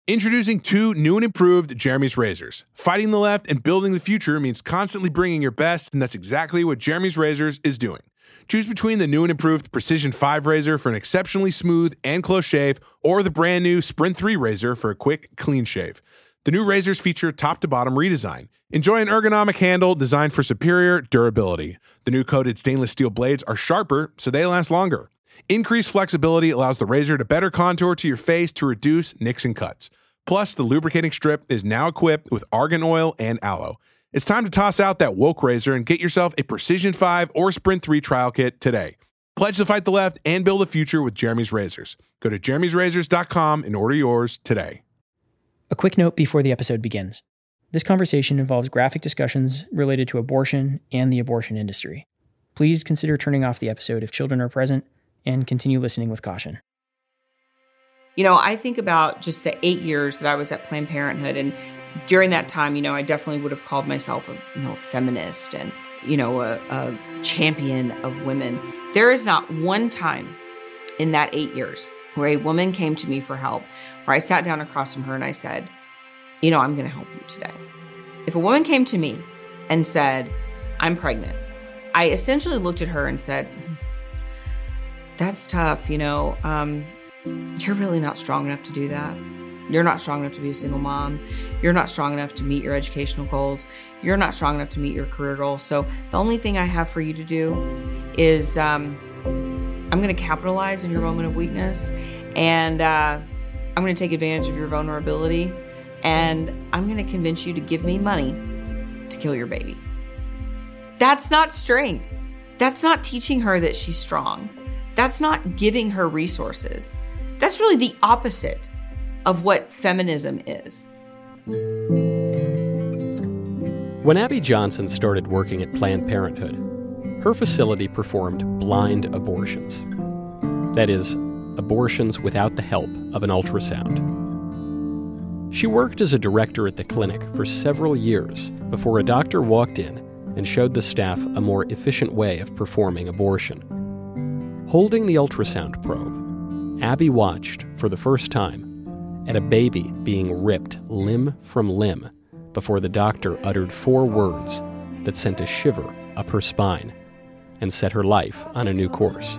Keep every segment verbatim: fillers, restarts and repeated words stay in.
Introducing two new and improved Jeremy's razors. Fighting the left and building the future means constantly bringing your best, and that's exactly what Jeremy's Razors is doing. Choose between the new and improved Precision five razor for an exceptionally smooth and close shave, or the brand new Sprint three razor for a quick, clean shave. The new razors feature top-to-bottom redesign. Enjoy an ergonomic handle designed for superior durability. The new coated stainless steel blades are sharper, so they last longer. Increased flexibility allows the razor to better contour to your face to reduce nicks and cuts. Plus, the lubricating strip is now equipped with argan oil and aloe. It's time to toss out that woke razor and get yourself a Precision five or Sprint three trial kit today. Pledge to fight the left and build a future with Jeremy's Razors. Go to jeremy's razors dot com and order yours today. A quick note before the episode begins. This conversation involves graphic discussions related to abortion and the abortion industry. Please consider turning off the episode if children are present, and continue listening with caution. You know, I think about just the eight years that I was at Planned Parenthood, and during that time, you know, I definitely would have called myself a, you know, feminist and, you know, a, a champion of women. There is not one time in that eight years where a woman came to me for help, where I sat down across from her and I said, you know, I'm going to help you today. If a woman came to me and said, I'm pregnant, I essentially looked at her and said, that's tough, you know, um, you're really not strong enough to do that. You're not strong enough to be a single mom. You're not strong enough to meet your educational goals. You're not strong enough to meet your career goals. So the only thing I have for you to do is um, I'm going to capitalize on your moment of weakness, and uh, I'm going to take advantage of your vulnerability, and I'm going to convince you to give me money to kill your baby. That's not strength. That's not teaching her that she's strong. That's not giving her resources. That's really the opposite of what feminism is. When Abby Johnson started working at Planned Parenthood, her facility performed blind abortions. That is, abortions without the help of an ultrasound. She worked as a director at the clinic for several years before a doctor walked in and showed the staff a more efficient way of performing abortion. Holding the ultrasound probe, Abby watched, for the first time, at a baby being ripped limb from limb before the doctor uttered four words that sent a shiver up her spine and set her life on a new course.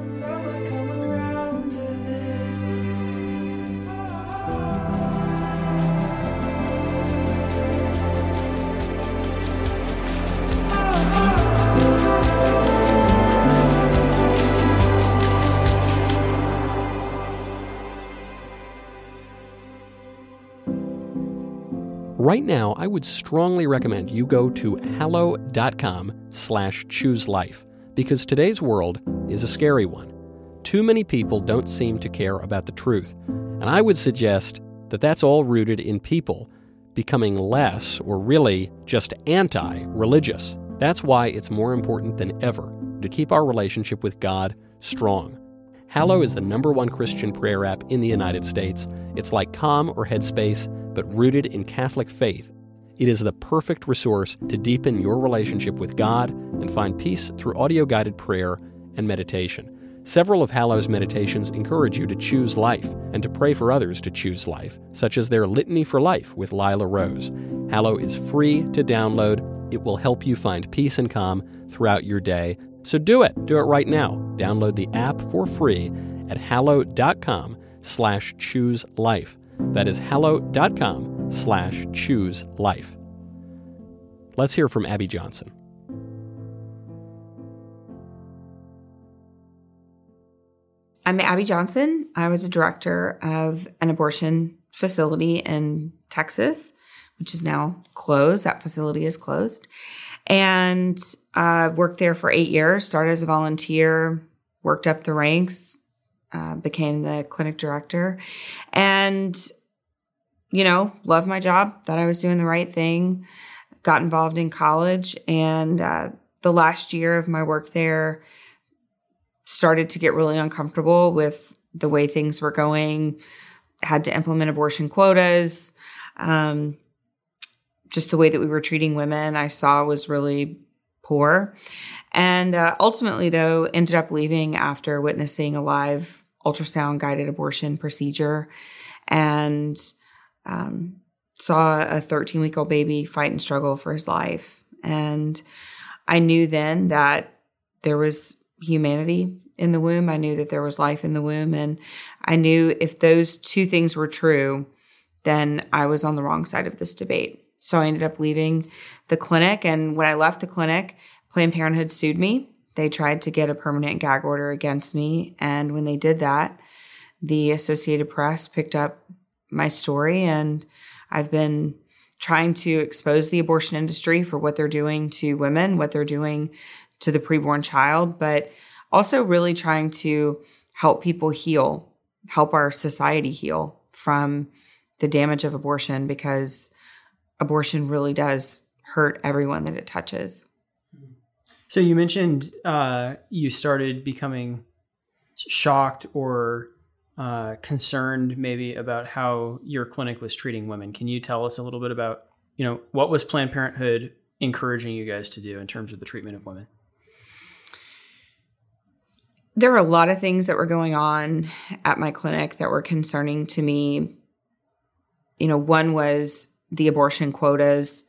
Right now, I would strongly recommend you go to hallow.com slash choose life, because today's world is a scary one. Too many people don't seem to care about the truth, and I would suggest that that's all rooted in people becoming less, or really just anti-religious. That's why it's more important than ever to keep our relationship with God strong. Hallow is the number one Christian prayer app in the United States. It's like Calm or Headspace, but rooted in Catholic faith. It is the perfect resource to deepen your relationship with God and find peace through audio-guided prayer and meditation. Several of Hallow's meditations encourage you to choose life and to pray for others to choose life, such as their Litany for Life with Lila Rose. Hallow is free to download. It will help you find peace and calm throughout your day. So do it. Do it right now. Download the app for free at hallow.com slash choose life. That is hallow.com slash choose life. Let's hear from Abby Johnson. I'm Abby Johnson. I was a director of an abortion facility in Texas, which is now closed. That facility is closed. And I uh, worked there for eight years, started as a volunteer, worked up the ranks, uh, became the clinic director, and, you know, loved my job, thought I was doing the right thing, got involved in college, and uh, the last year of my work there started to get really uncomfortable with the way things were going, had to implement abortion quotas. Um, just the way that we were treating women, I saw was really poor. And uh, ultimately, though, ended up leaving after witnessing a live ultrasound-guided abortion procedure and um, saw a thirteen-week-old baby fight and struggle for his life. And I knew then that there was humanity in the womb. I knew that there was life in the womb. And I knew if those two things were true, then I was on the wrong side of this debate. So I ended up leaving the clinic. And when I left the clinic, Planned Parenthood sued me. They tried to get a permanent gag order against me. And when they did that, the Associated Press picked up my story, and I've been trying to expose the abortion industry for what they're doing to women, what they're doing to the preborn child, but also really trying to help people heal, help our society heal from the damage of abortion, because abortion really does hurt everyone that it touches. So you mentioned uh, you started becoming shocked or uh, concerned maybe about how your clinic was treating women. Can you tell us a little bit about, you know, what was Planned Parenthood encouraging you guys to do in terms of the treatment of women? There were a lot of things that were going on at my clinic that were concerning to me. You know, one was the abortion quotas.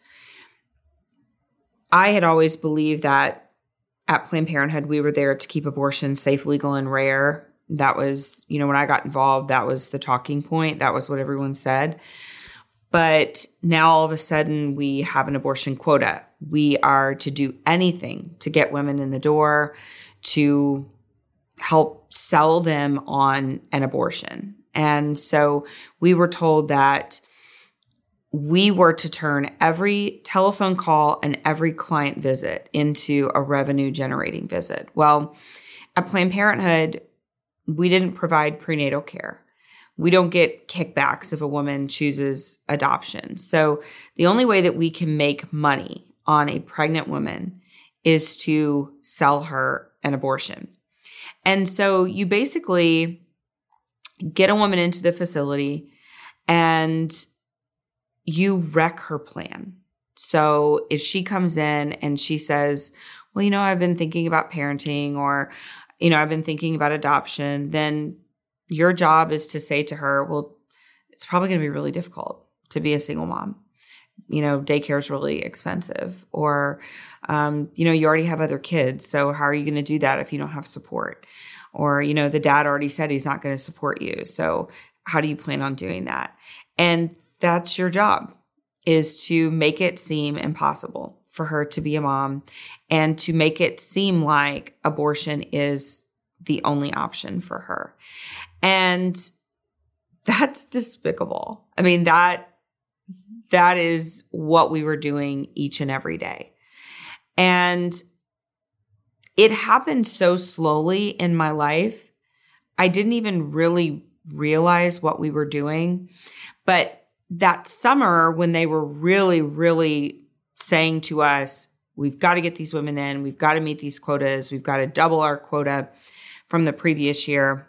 I had always believed that at Planned Parenthood, we were there to keep abortion safe, legal, and rare. That was, you know, when I got involved, that was the talking point. That was what everyone said. But now all of a sudden we have an abortion quota. We are to do anything to get women in the door, to help sell them on an abortion. And so we were told that we were to turn every telephone call and every client visit into a revenue generating visit. Well, at Planned Parenthood, we didn't provide prenatal care. We don't get kickbacks if a woman chooses adoption. So the only way that we can make money on a pregnant woman is to sell her an abortion. And so you basically get a woman into the facility and you wreck her plan. So if she comes in and she says, well, you know, I've been thinking about parenting, or, you know, I've been thinking about adoption, then your job is to say to her, well, it's probably going to be really difficult to be a single mom. You know, daycare is really expensive, or, um, you know, you already have other kids. So how are you going to do that if you don't have support? Or, you know, the dad already said he's not going to support you. So how do you plan on doing that? And that's your job, is to make it seem impossible for her to be a mom, and to make it seem like abortion is the only option for her. And that's despicable. I mean, that that is what we were doing each and every day. And it happened so slowly in my life, I didn't even really realize what we were doing. But that summer, when they were really, really saying to us, we've got to get these women in, we've got to meet these quotas, we've got to double our quota from the previous year,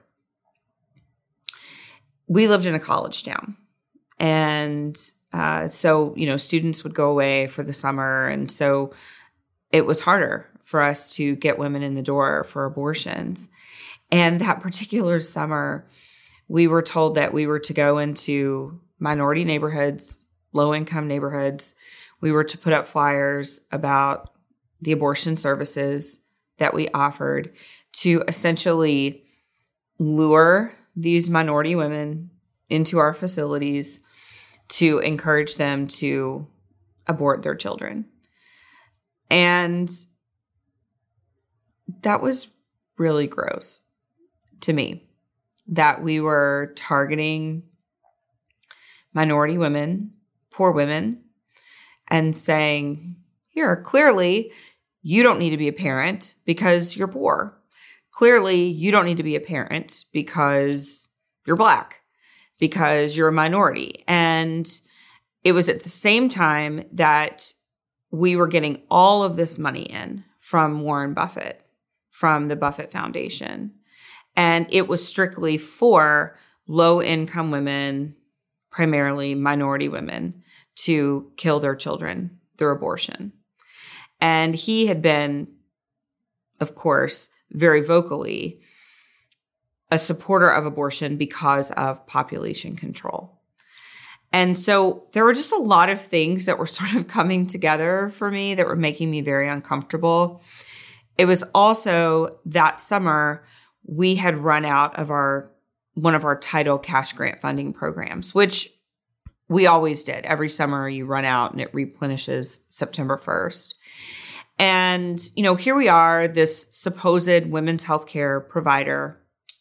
we lived in a college town. And uh, so, you know, students would go away for the summer. And so it was harder for us to get women in the door for abortions. And that particular summer, we were told that we were to go into minority neighborhoods, low-income neighborhoods. We were to put up flyers about the abortion services that we offered to essentially lure these minority women into our facilities to encourage them to abort their children. And that was really gross to me, that we were targeting minority women, poor women, and saying, here, clearly you don't need to be a parent because you're poor. Clearly you don't need to be a parent because you're Black, because you're a minority. And it was at the same time that we were getting all of this money in from Warren Buffett, from the Buffett Foundation. And it was strictly for low-income women, primarily minority women, to kill their children through abortion. And he had been, of course, very vocally a supporter of abortion because of population control. And so there were just a lot of things that were sort of coming together for me that were making me very uncomfortable. It was also that summer, we had run out of our one of our Title cash grant funding programs, which we always did. Every summer you run out and it replenishes September first. And, you know, here we are, this supposed women's healthcare provider.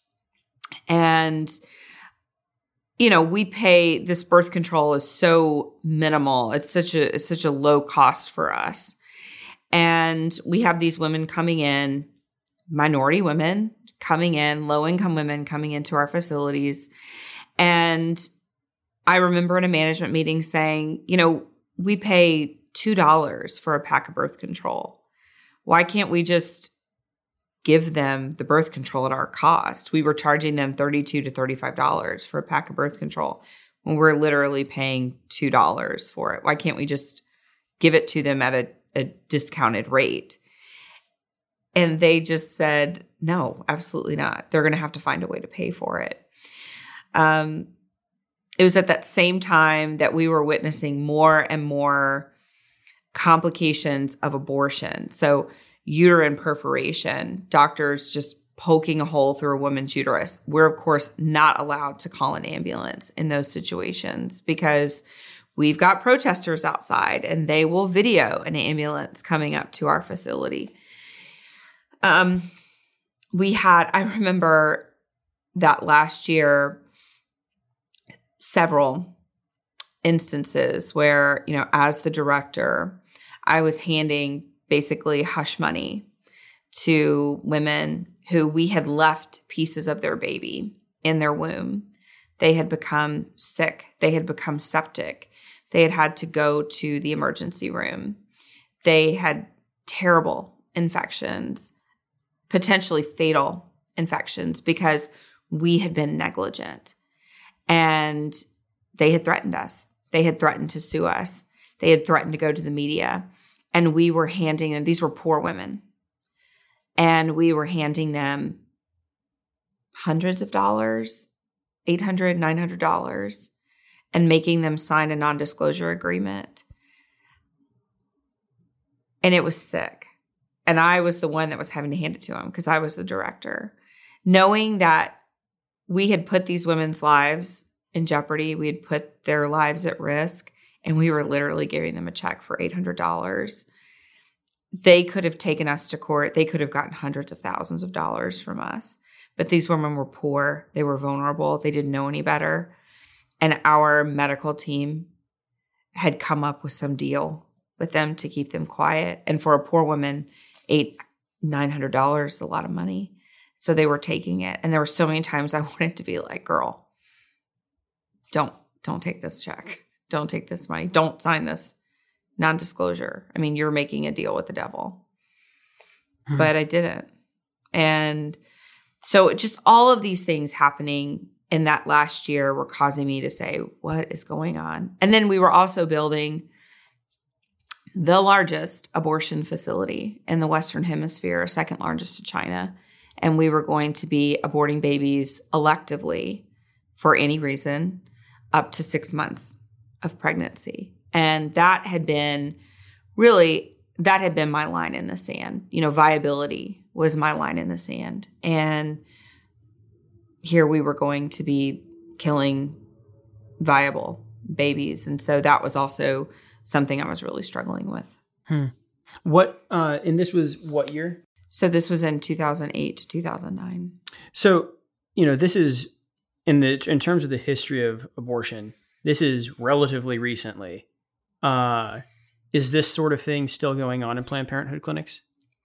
And, you know, we pay, this birth control is so minimal. It's such a, it's such a low cost for us. And we have these women coming in, minority women coming in, low income women coming into our facilities. And I remember in a management meeting saying, you know, we pay two dollars for a pack of birth control. Why can't we just give them the birth control at our cost? We were charging them thirty-two to thirty-five dollars for a pack of birth control when we're literally paying two dollars for it. Why can't we just give it to them at a, a discounted rate? And they just said, no, absolutely not. They're going to have to find a way to pay for it. Um, it was at that same time that we were witnessing more and more complications of abortion. So uterine perforation, doctors just poking a hole through a woman's uterus. We're, of course, not allowed to call an ambulance in those situations because we've got protesters outside and they will video an ambulance coming up to our facility. Um, we had, I remember that last year, several instances where, you know, as the director, I was handing basically hush money to women who we had left pieces of their baby in their womb. They had become sick. They had become septic. They had had to go to the emergency room. They had terrible infections, potentially fatal infections, because we had been negligent. And they had threatened us. They had threatened to sue us. They had threatened to go to the media. And we were handing them, these were poor women. And we were handing them hundreds of dollars, eight hundred dollars, nine hundred dollars, and making them sign a non-disclosure agreement. And it was sick. And I was the one that was having to hand it to them because I was the director. Knowing that we had put these women's lives in jeopardy, we had put their lives at risk, and we were literally giving them a check for eight hundred dollars. They could have taken us to court. They could have gotten hundreds of thousands of dollars from us. But these women were poor. They were vulnerable. They didn't know any better. And our medical team had come up with some deal with them to keep them quiet. And for a poor woman, eight, nine hundred dollars is a lot of money. So they were taking it. And there were so many times I wanted to be like, girl, don't, don't take this check. Don't take this money. Don't sign this non-disclosure. I mean, you're making a deal with the devil. Hmm. But I didn't. And so just all of these things happening in that last year were causing me to say, what is going on? And then we were also building the largest abortion facility in the Western Hemisphere, second largest to China. And we were going to be aborting babies electively for any reason up to six months of pregnancy. And that had been really, that had been my line in the sand. You know, viability was my line in the sand. And here we were going to be killing viable babies. And so that was also something I was really struggling with. Hmm. What, uh, and this was what year? So this was in two thousand eight to two thousand nine. So, you know, this is, in the in terms of the history of abortion, this is relatively recently. Uh, is this sort of thing still going on in Planned Parenthood clinics?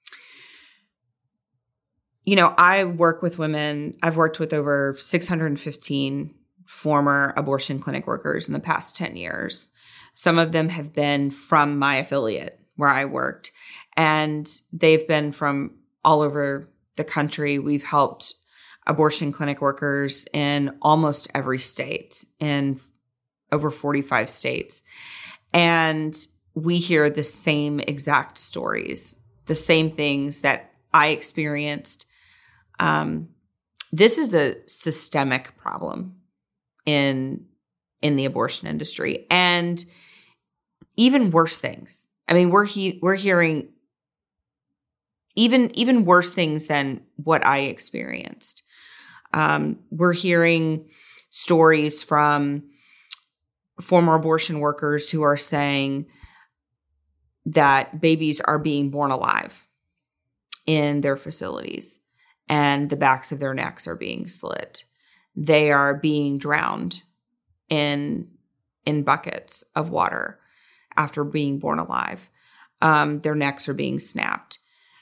You know, I work with women. I've worked with over six hundred fifteen former abortion clinic workers in the past ten years. Some of them have been from my affiliate where I worked, and they've been from all over the country. We've helped abortion clinic workers in almost every state, in over forty-five states. And we hear the same exact stories, the same things that I experienced. Um, this is a systemic problem in in the abortion industry, and even worse things. I mean, we're he- we're hearing even even worse things than what I experienced. Um, we're hearing stories from former abortion workers who are saying that babies are being born alive in their facilities and the backs of their necks are being slit. They are being drowned in in buckets of water after being born alive. Um, their necks are being snapped.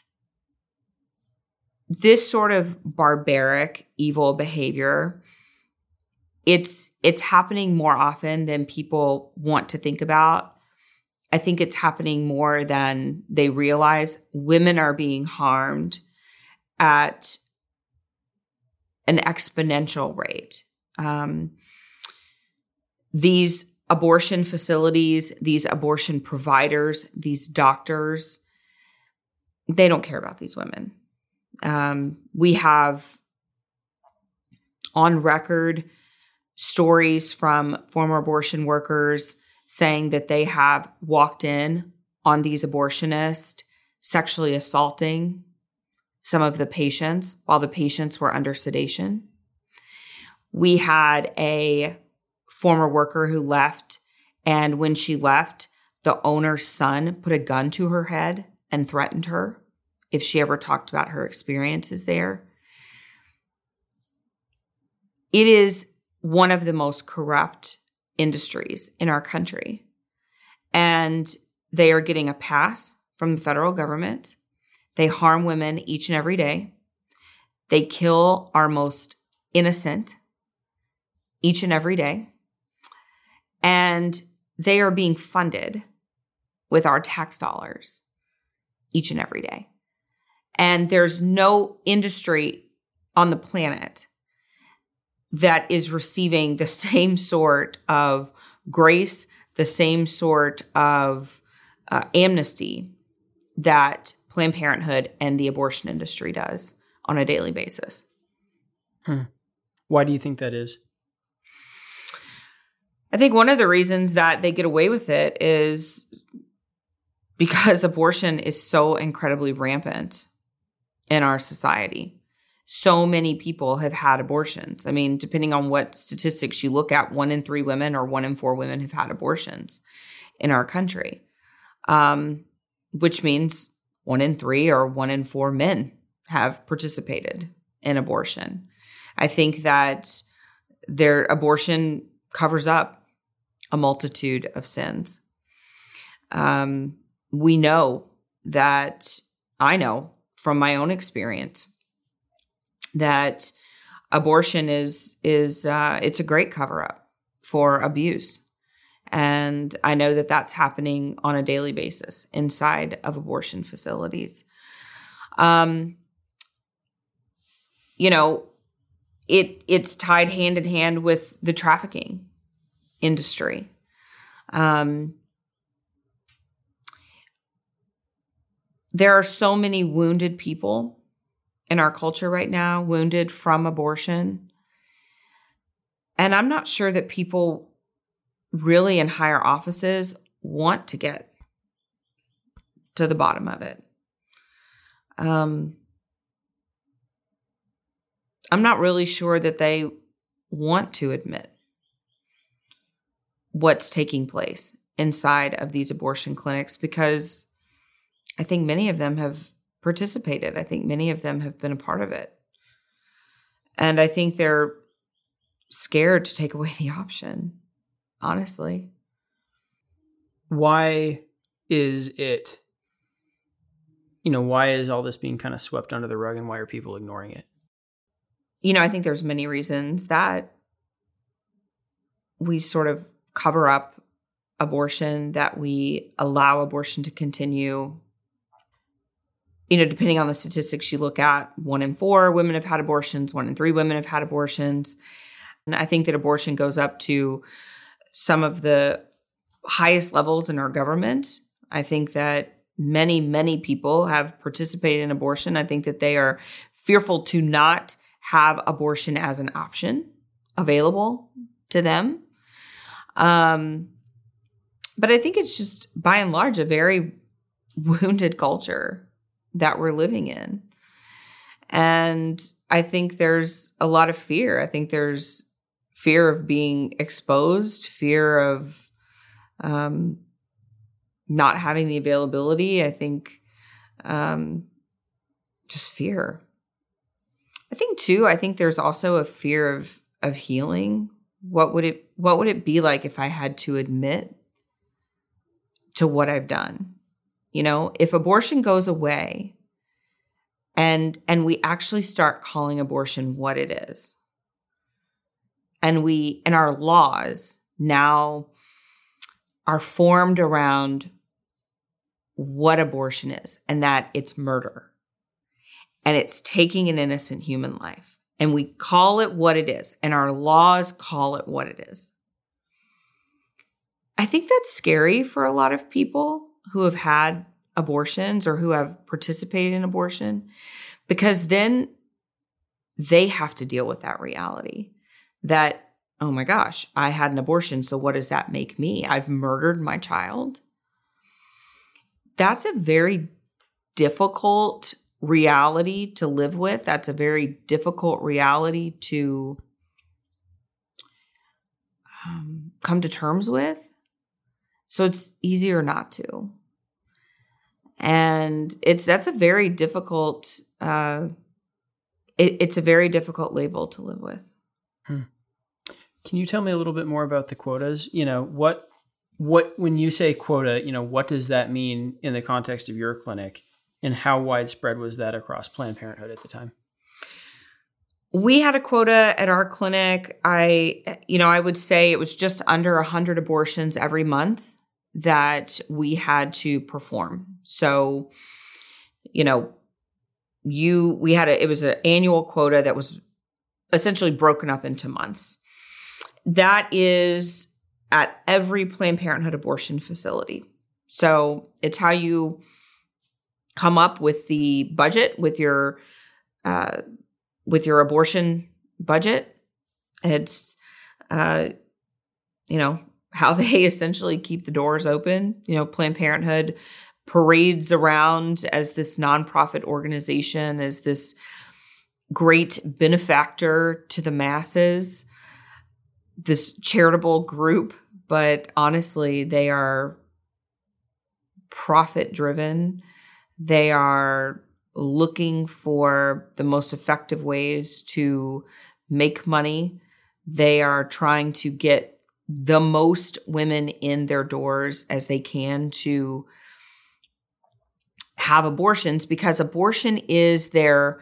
This sort of barbaric, evil behavior, it's it's happening more often than people want to think about. I think it's happening more than they realize. Women are being harmed at an exponential rate. Um, these abortion facilities, these abortion providers, these doctors, they don't care about these women. Um, we have on record stories from former abortion workers saying that they have walked in on these abortionists, sexually assaulting some of the patients while the patients were under sedation. We had a former worker who left, and when she left, the owner's son put a gun to her head and threatened her if she ever talked about her experiences there. It is one of the most corrupt industries in our country, and they are getting a pass from the federal government. They harm women each and every day. They kill our most innocent each and every day. And they are being funded with our tax dollars each and every day. And there's no industry on the planet that is receiving the same sort of grace, the same sort of uh, amnesty that Planned Parenthood and the abortion industry does on a daily basis. Hmm. Why do you think that is? I think one of the reasons that they get away with it is because abortion is so incredibly rampant in our society. So many people have had abortions. I mean, depending on what statistics you look at, one in three women or one in four women have had abortions in our country, um, which means one in three or one in four men have participated in abortion. I think that their abortion covers up a multitude of sins. Um, we know that, I know from my own experience, that abortion is, is uh, it's a great cover-up for abuse. And I know that that's happening on a daily basis inside of abortion facilities. Um, you know, it it's tied hand in hand with the trafficking industry. Um, there are so many wounded people in our culture right now, wounded from abortion. And I'm not sure that people really in higher offices want to get to the bottom of it. Um, I'm not really sure that they want to admit what's taking place inside of these abortion clinics, because I think many of them have participated. I think many of them have been a part of it. And I think they're scared to take away the option, honestly. Why is it, you know, why is all this being kind of swept under the rug, and why are people ignoring it? You know, I think there's many reasons that we sort of cover up abortion, that we allow abortion to continue. You know, depending on the statistics you look at, one in four women have had abortions, one in three women have had abortions. And I think that abortion goes up to some of the highest levels in our government. I think that many, many people have participated in abortion. I think that they are fearful to not have abortion as an option available to them. Um, but I think it's just, by and large, a very wounded culture that we're living in. And I think there's a lot of fear. I think there's fear of being exposed, fear of um, not having the availability. I think um, just fear. I think too, I think there's also a fear of of healing. What would it what would it be like if I had to admit to what I've done? You know, if abortion goes away and and we actually start calling abortion what it is. And we and our laws now are formed around what abortion is, and that it's murder. And it's taking an innocent human life. And we call it what it is. And our laws call it what it is. I think that's scary for a lot of people who have had abortions or who have participated in abortion, because then they have to deal with that reality that, oh my gosh, I had an abortion. So what does that make me? I've murdered my child. That's a very difficult reality to live with. That's a very difficult reality to um, come to terms with. So it's easier not to. And it's that's a very difficult, uh, it, it's a very difficult label to live with. Hmm. Can you tell me a little bit more about the quotas? You know, what, what, when you say quota, you know, what does that mean in the context of your clinic? And how widespread was that across Planned Parenthood at the time? We had a quota at our clinic. I, you know, I would say it was just under one hundred abortions every month that we had to perform. So, you know, you, we had a, it was an annual quota that was essentially broken up into months. That is at every Planned Parenthood abortion facility. So it's how you come up with the budget, with your uh, with your abortion budget. It's uh, you know how they essentially keep the doors open. You know, Planned Parenthood parades around as this nonprofit organization, as this great benefactor to the masses, this charitable group. But honestly, they are profit driven. They are looking for the most effective ways to make money. They are trying to get the most women in their doors as they can to have abortions, because abortion is their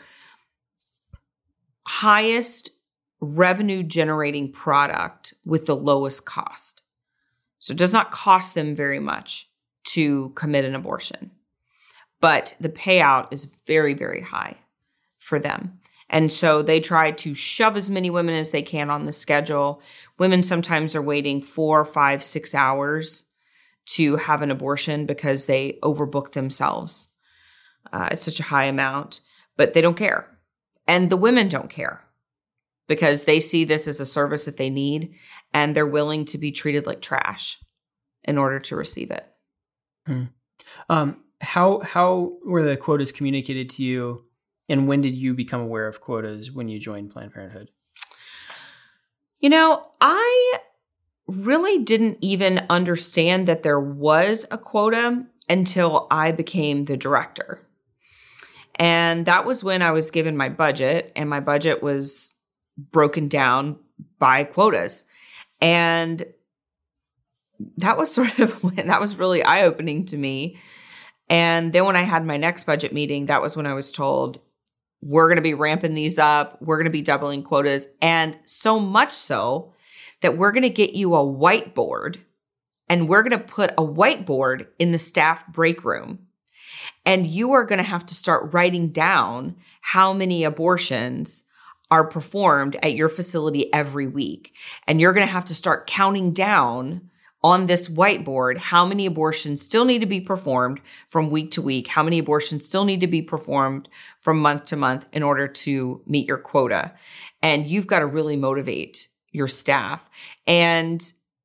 highest revenue generating product with the lowest cost. So it does not cost them very much to commit an abortion. But the payout is very, very high for them. And so they try to shove as many women as they can on the schedule. Women sometimes are waiting four, five, six hours to have an abortion because they overbook themselves. Uh, it's such a high amount, but they don't care. And the women don't care because they see this as a service that they need, and they're willing to be treated like trash in order to receive it. Hmm. Um, How how were the quotas communicated to you, and when did you become aware of quotas when you joined Planned Parenthood? You know, I really didn't even understand that there was a quota until I became the director. And that was when I was given my budget, and my budget was broken down by quotas. And that was sort of when that was really eye-opening to me. And then when I had my next budget meeting, that was when I was told, we're going to be ramping these up. We're going to be doubling quotas. And so much so that we're going to get you a whiteboard, and we're going to put a whiteboard in the staff break room. And you are going to have to start writing down how many abortions are performed at your facility every week. And you're going to have to start counting down on this whiteboard how many abortions still need to be performed from week to week, how many abortions still need to be performed from month to month in order to meet your quota. And you've got to really motivate your staff. And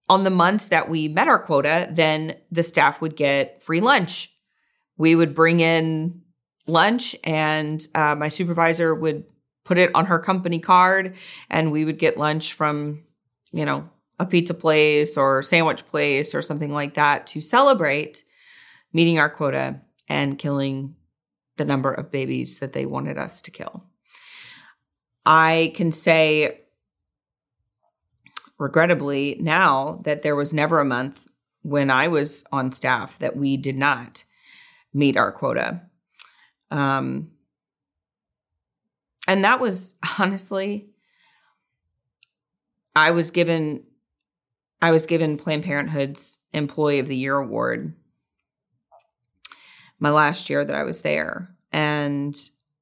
on the months that we met our quota, then the staff would get free lunch. We would bring in lunch and uh, my supervisor would put it on her company card and we would get lunch from, you know, a pizza place or sandwich place or something like that to celebrate meeting our quota and killing the number of babies that they wanted us to kill. I can say, regrettably now, that there was never a month when I was on staff that we did not meet our quota. Um, and that was honestly, I was given, I was given Planned Parenthood's Employee of the Year award my last year that I was there. And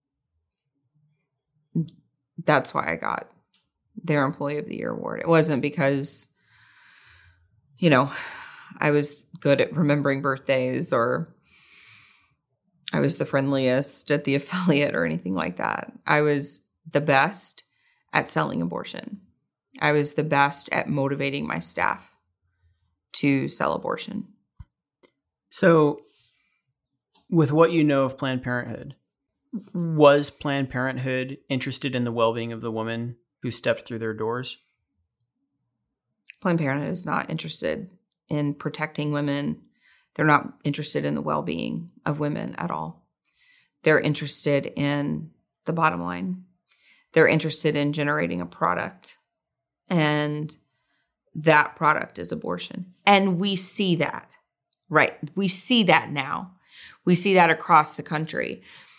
that's why I got their Employee of the Year award. It wasn't because, you know, I was good at remembering birthdays or I was the friendliest at the affiliate or anything like that. I was the best at selling abortion. I was the best at motivating my staff to sell abortion. So, with what you know of Planned Parenthood, was Planned Parenthood interested in the well-being of the woman who stepped through their doors? Planned Parenthood is not interested in protecting women. They're not interested in the well-being of women at all. They're interested in the bottom line. They're interested in generating a product, and that product is abortion. And we see that, right? We see that now. We see that across the country.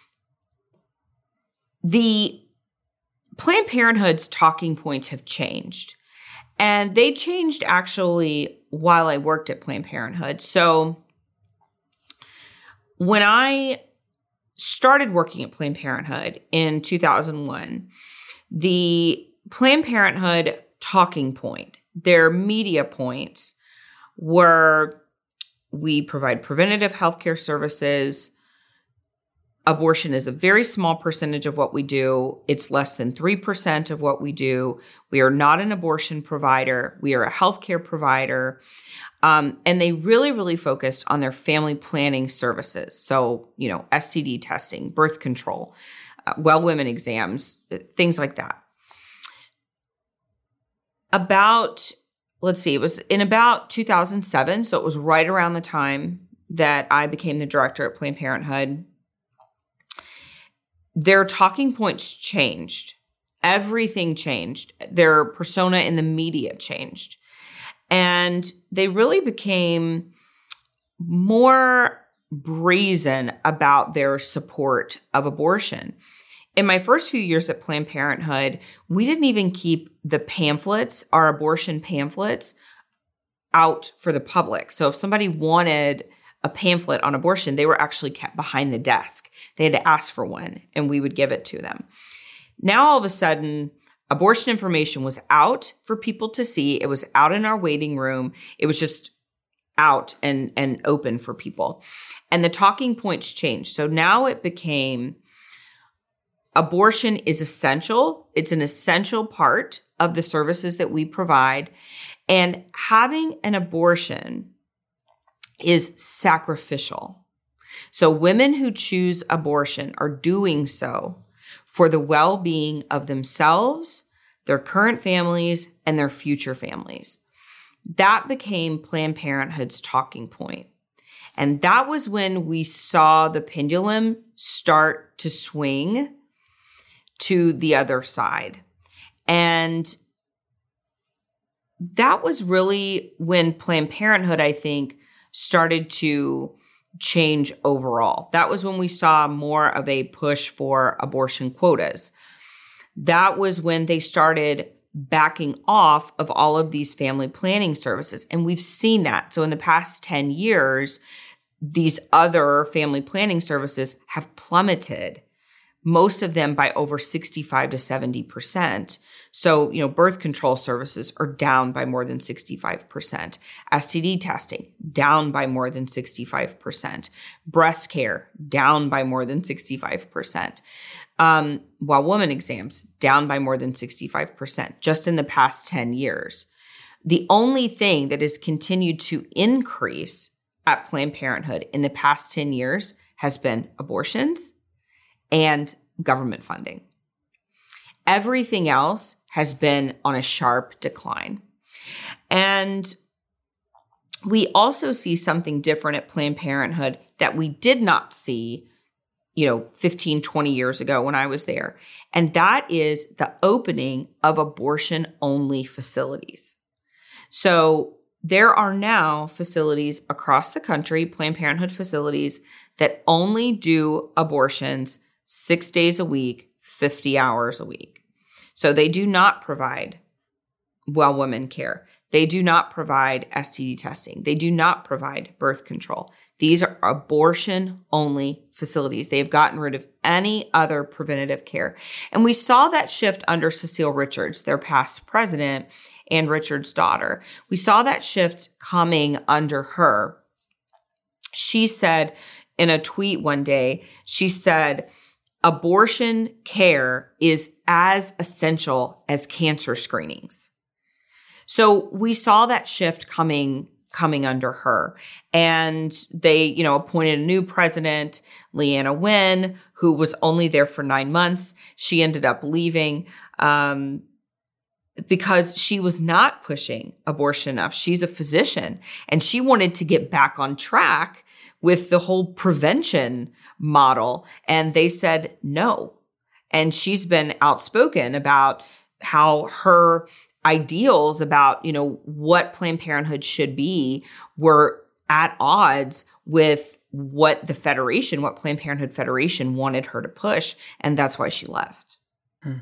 The Planned Parenthood's talking points have changed, and they changed actually while I worked at Planned Parenthood. So when I started working at Planned Parenthood in two thousand one, the Planned Parenthood talking point, their media points were, we provide preventative healthcare services. Abortion is a very small percentage of what we do. It's less than three percent of what we do. We are not an abortion provider. We are a healthcare provider. Um, and they really, really focused on their family planning services. So, you know, S T D testing, birth control, uh, well women exams, things like that. About, let's see, it was in about two thousand seven. So it was right around the time that I became the director at Planned Parenthood. Their talking points changed. Everything changed. Their persona in the media changed. And they really became more brazen about their support of abortion. In my first few years at Planned Parenthood, we didn't even keep the pamphlets, our abortion pamphlets, out for the public. So if somebody wanted a pamphlet on abortion, they were actually kept behind the desk. They had to ask for one, and we would give it to them. Now, all of a sudden, abortion information was out for people to see. It was out in our waiting room. It was just out and, and open for people. And the talking points changed. So now it became abortion is essential. It's an essential part of the services that we provide. And having an abortion is sacrificial. So women who choose abortion are doing so for the well-being of themselves, their current families, and their future families. That became Planned Parenthood's talking point. And that was when we saw the pendulum start to swing to the other side. And that was really when Planned Parenthood, I think, started to change overall. That was when we saw more of a push for abortion quotas. That was when they started backing off of all of these family planning services. And we've seen that. So in the past ten years, these other family planning services have plummeted, most of them by over sixty-five to seventy percent. So, you know, birth control services are down by more than sixty-five percent. S T D testing, down by more than sixty-five percent. Breast care, down by more than sixty-five percent. Um, while woman exams, down by more than sixty-five percent just in the past ten years. The only thing that has continued to increase at Planned Parenthood in the past ten years has been abortions and government funding. Everything else has been on a sharp decline. And we also see something different at Planned Parenthood that we did not see, you know, fifteen, twenty years ago when I was there. And that is the opening of abortion-only facilities. So there are now facilities across the country, Planned Parenthood facilities, that only do abortions six days a week, fifty hours a week. So they do not provide well woman care. They do not provide S T D testing. They do not provide birth control. These are abortion-only facilities. They have gotten rid of any other preventative care. And we saw that shift under Cecile Richards, their past president, and Richards' daughter. We saw that shift coming under her. She said in a tweet one day, she said, abortion care is as essential as cancer screenings. So we saw that shift coming coming under her. And they, you know, appointed a new president, Leanna Wen, who was only there for nine months. She ended up leaving um, because she was not pushing abortion enough. She's a physician, and she wanted to get back on track with the whole prevention model. And they said no. And she's been outspoken about how her ideals about, you know, what Planned Parenthood should be were at odds with what the Federation, what Planned Parenthood Federation wanted her to push. And that's why she left. Hmm.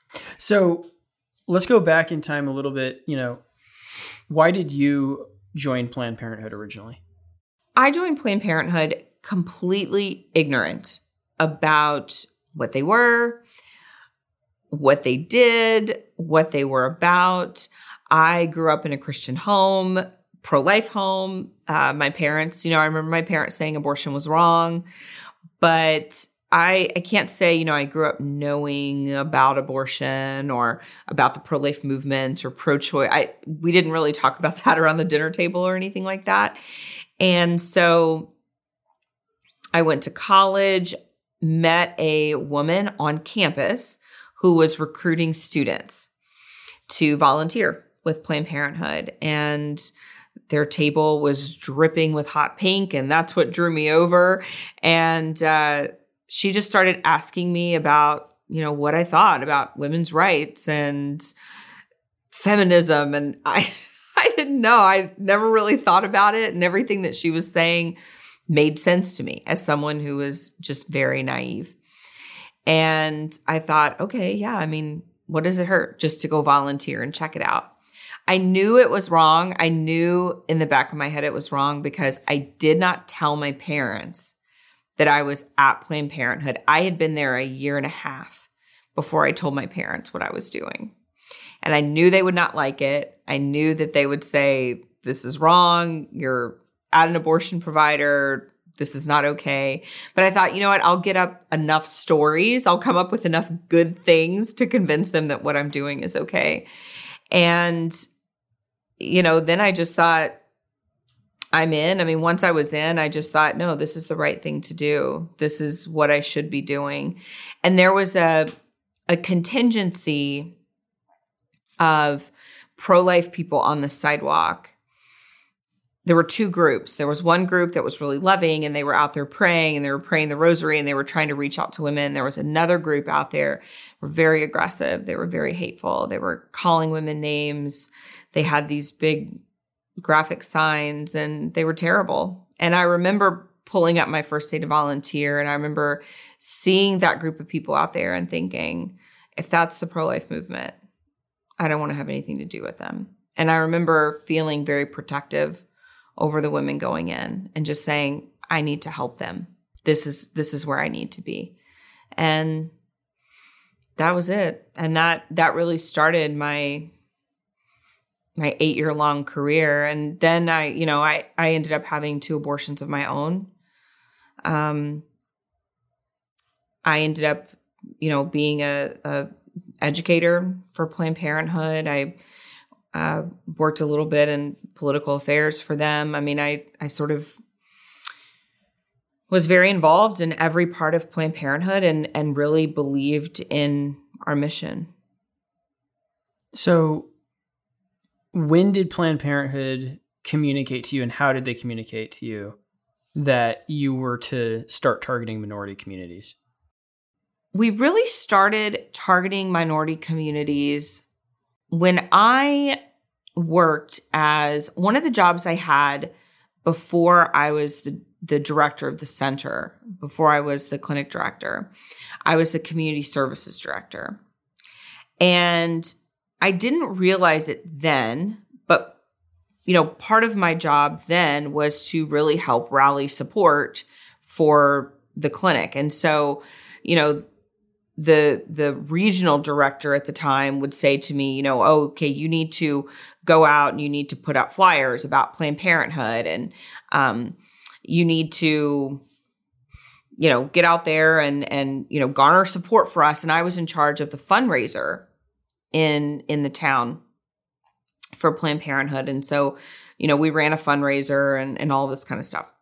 So let's go back in time a little bit. You know, why did you join Planned Parenthood originally? I joined Planned Parenthood completely ignorant about what they were, what they did, what they were about. I grew up in a Christian home, pro-life home. Uh, my parents, you know, I remember my parents saying abortion was wrong, but I, I can't say, you know, I grew up knowing about abortion or about the pro-life movement or pro-choice. I, we didn't really talk about that around the dinner table or anything like that. And so I went to college, met a woman on campus who was recruiting students to volunteer with Planned Parenthood. And their table was dripping with hot pink, and that's what drew me over. And uh, she just started asking me about, you know, what I thought about women's rights and feminism. And I, I didn't know. I never really thought about it. And everything that she was saying made sense to me as someone who was just very naive. And I thought, okay, yeah, I mean, what does it hurt just to go volunteer and check it out? I knew it was wrong. I knew in the back of my head it was wrong because I did not tell my parents that I was at Planned Parenthood. I had been there a year and a half before I told my parents what I was doing. And I knew they would not like it. I knew that they would say, this is wrong. You're at an abortion provider. This is not okay. But I thought, you know what? I'll get up enough stories. I'll come up with enough good things to convince them that what I'm doing is okay. And, you know, then I just thought, I'm in. I mean, once I was in, I just thought, no, this is the right thing to do. This is what I should be doing. And there was a, a contingency of pro-life people on the sidewalk. There were two groups. There was one group that was really loving, and they were out there praying, and they were praying the rosary, and they were trying to reach out to women. There was another group out there who were very aggressive. They were very hateful. They were calling women names. They had these big graphic signs, and they were terrible. And I remember pulling up my first day to volunteer, and I remember seeing that group of people out there and thinking, if that's the pro-life movement, I don't want to have anything to do with them. And I remember feeling very protective over the women going in and just saying, I need to help them. This is this is where I need to be. And that was it. And that that really started my my eight-year-long career. And then I, you know, I, I ended up having two abortions of my own. Um, I ended up, you know, being a, a educator for Planned Parenthood. I uh, worked a little bit in political affairs for them. I mean, I, I sort of was very involved in every part of Planned Parenthood and, and really believed in our mission. So when did Planned Parenthood communicate to you, and how did they communicate to you that you were to start targeting minority communities? We really started targeting minority communities when I worked as one of the jobs I had before I was the, the director of the center, before I was the clinic director. I was the community services director. And I didn't realize it then, but, you know, part of my job then was to really help rally support for the clinic. And so, you know, the the regional director at the time would say to me, you know, oh, okay, you need to go out and you need to put out flyers about Planned Parenthood, and um, you need to, you know, get out there and and you know garner support for us. And I was in charge of the fundraiser in in the town for Planned Parenthood, and so, you know, we ran a fundraiser and and all this kind of stuff.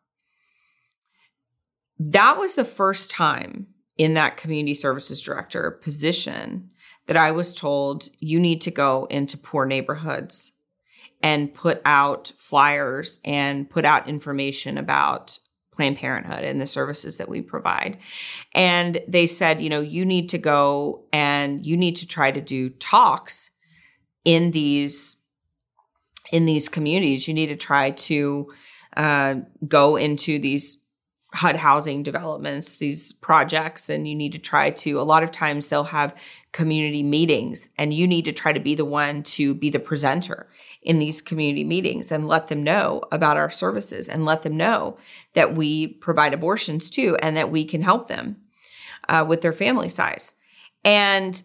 That was the first time in that community services director position that I was told, you need to go into poor neighborhoods and put out flyers and put out information about Planned Parenthood and the services that we provide. And they said, you know, you need to go and you need to try to do talks in these, in these communities. You need to try to uh, go into these H U D housing developments, these projects, and you need to try to, a lot of times they'll have community meetings, and you need to try to be the one to be the presenter in these community meetings and let them know about our services and let them know that we provide abortions too and that we can help them uh, with their family size. And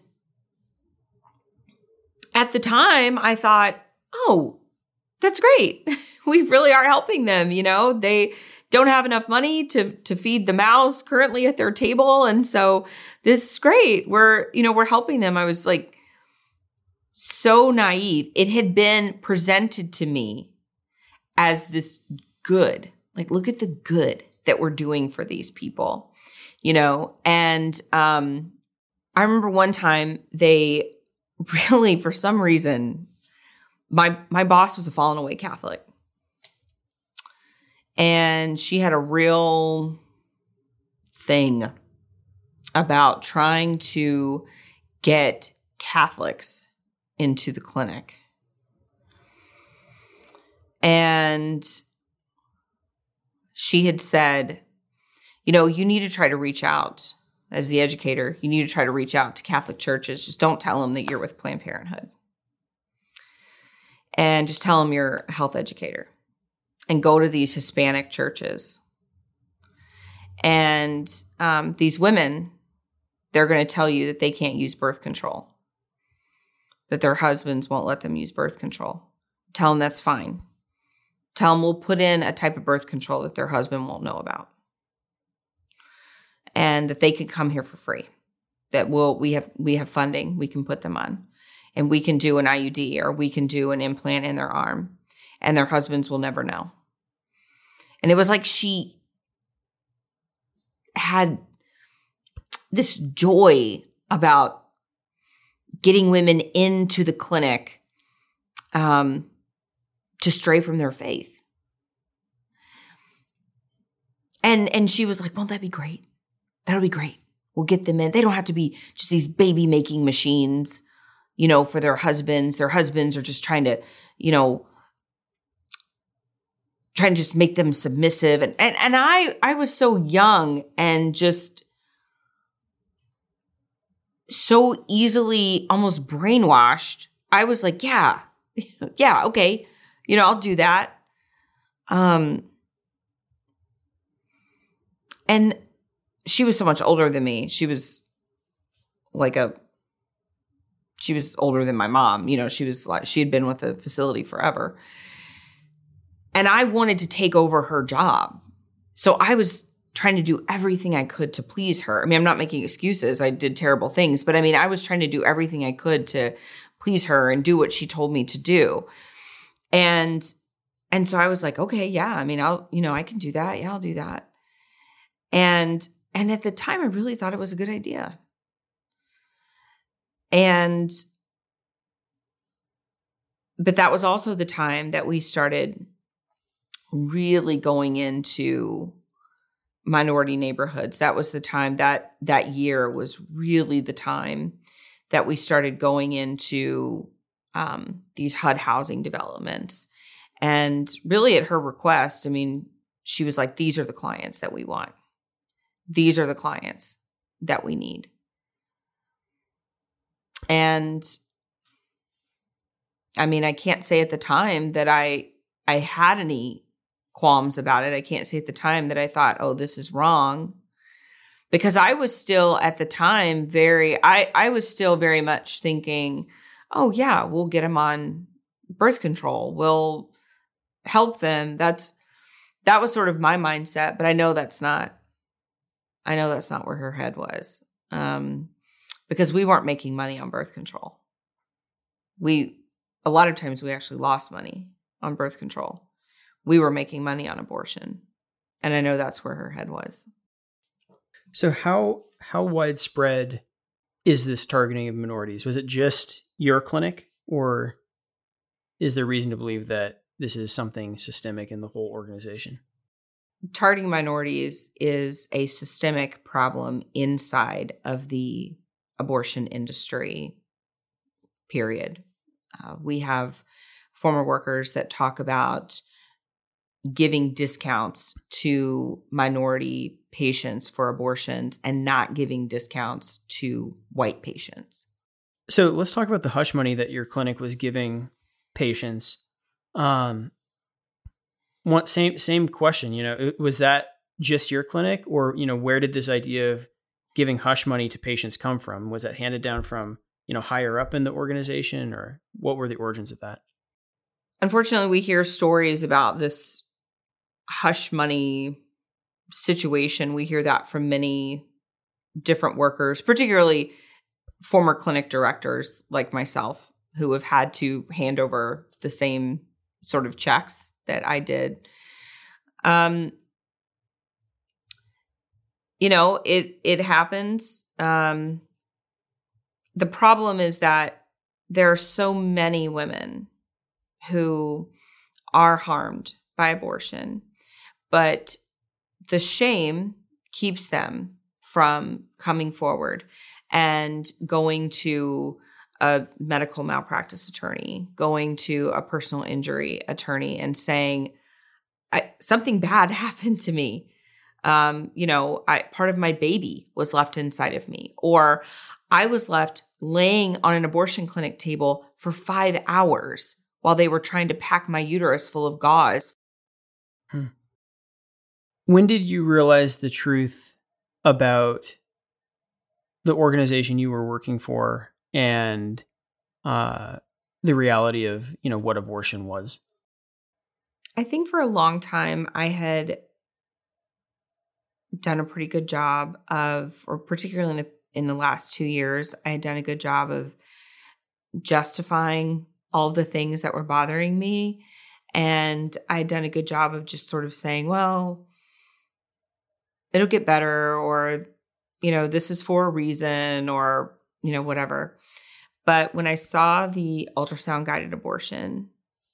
at the time I thought, oh, that's great. We really are helping them. You know, they don't have enough money to to feed the mouths currently at their table. And so this is great. We're, you know, we're helping them. I was like so naive. It had been presented to me as this good, like, look at the good that we're doing for these people, you know? And um, I remember one time they really, for some reason, my my boss was a fallen away Catholic. And she had a real thing about trying to get Catholics into the clinic. And she had said, you know, you need to try to reach out as the educator. You need to try to reach out to Catholic churches. Just don't tell them that you're with Planned Parenthood. And just tell them you're a health educator. And go to these Hispanic churches. And um, these women, they're going to tell you that they can't use birth control, that their husbands won't let them use birth control. Tell them that's fine. Tell them we'll put in a type of birth control that their husband won't know about. And that they can come here for free. That we'll, we have we have funding we can put them on. And we can do an I U D or we can do an implant in their arm. And their husbands will never know. And it was like she had this joy about getting women into the clinic um, to stray from their faith. And and she was like, won't that be great? That'll be great. We'll get them in. They don't have to be just these baby-making machines, you know, for their husbands. Their husbands are just trying to, you know, trying to just make them submissive. And, and, and I, I was so young and just so easily almost brainwashed. I was like, yeah, yeah, okay. You know, I'll do that. Um, and she was so much older than me. She was like a, she was older than my mom. You know, she was like, she had been with the facility forever. And I wanted to take over her job. So I was trying to do everything I could to please her. I mean, I'm not making excuses. I did terrible things, but I mean, I was trying to do everything I could to please her and do what she told me to do. And, and so I was like, okay, yeah, I mean, I'll, you know, I can do that. Yeah, I'll do that. And, and at the time I really thought it was a good idea. And, but that was also the time that we started really going into minority neighborhoods. That was the time that that year was really the time that we started going into um, these H U D housing developments. And really at her request, I mean, she was like, these are the clients that we want. These are the clients that we need. And I mean, I can't say at the time that I I had any qualms about it. I can't say at the time that I thought, oh, this is wrong. Because I was still at the time very, I, I was still very much thinking, oh yeah, we'll get them on birth control. We'll help them. That's, that was sort of my mindset, but I know that's not, I know that's not where her head was. Um, because we weren't making money on birth control. We, a lot of times we actually lost money on birth control. We were making money on abortion. And I know that's where her head was. So how how widespread is this targeting of minorities? Was it just your clinic, or is there reason to believe that this is something systemic in the whole organization? Targeting minorities is a systemic problem inside of the abortion industry, period. Uh, we have former workers that talk about giving discounts to minority patients for abortions and not giving discounts to white patients. So let's talk about the hush money that your clinic was giving patients. Um, one, same same question. You know, was that just your clinic, or you know, where did this idea of giving hush money to patients come from? Was that handed down from you know higher up in the organization, or what were the origins of that? Unfortunately, we hear stories about this hush money situation. We hear that from many different workers, particularly former clinic directors like myself, who have had to hand over the same sort of checks that I did. Um, you know, it it happens. Um, the problem is that there are so many women who are harmed by abortion, but the shame keeps them from coming forward and going to a medical malpractice attorney, going to a personal injury attorney and saying, I, something bad happened to me. Um, you know, I, part of my baby was left inside of me, or I was left laying on an abortion clinic table for five hours while they were trying to pack my uterus full of gauze. Hmm. When did you realize the truth about the organization you were working for and uh, the reality of, you know, what abortion was? I think for a long time I had done a pretty good job of, or particularly in the, in the last two years, I had done a good job of justifying all the things that were bothering me. And I had done a good job of just sort of saying, well, it'll get better, or, you know, this is for a reason, or, you know, whatever. But when I saw the ultrasound guided abortion,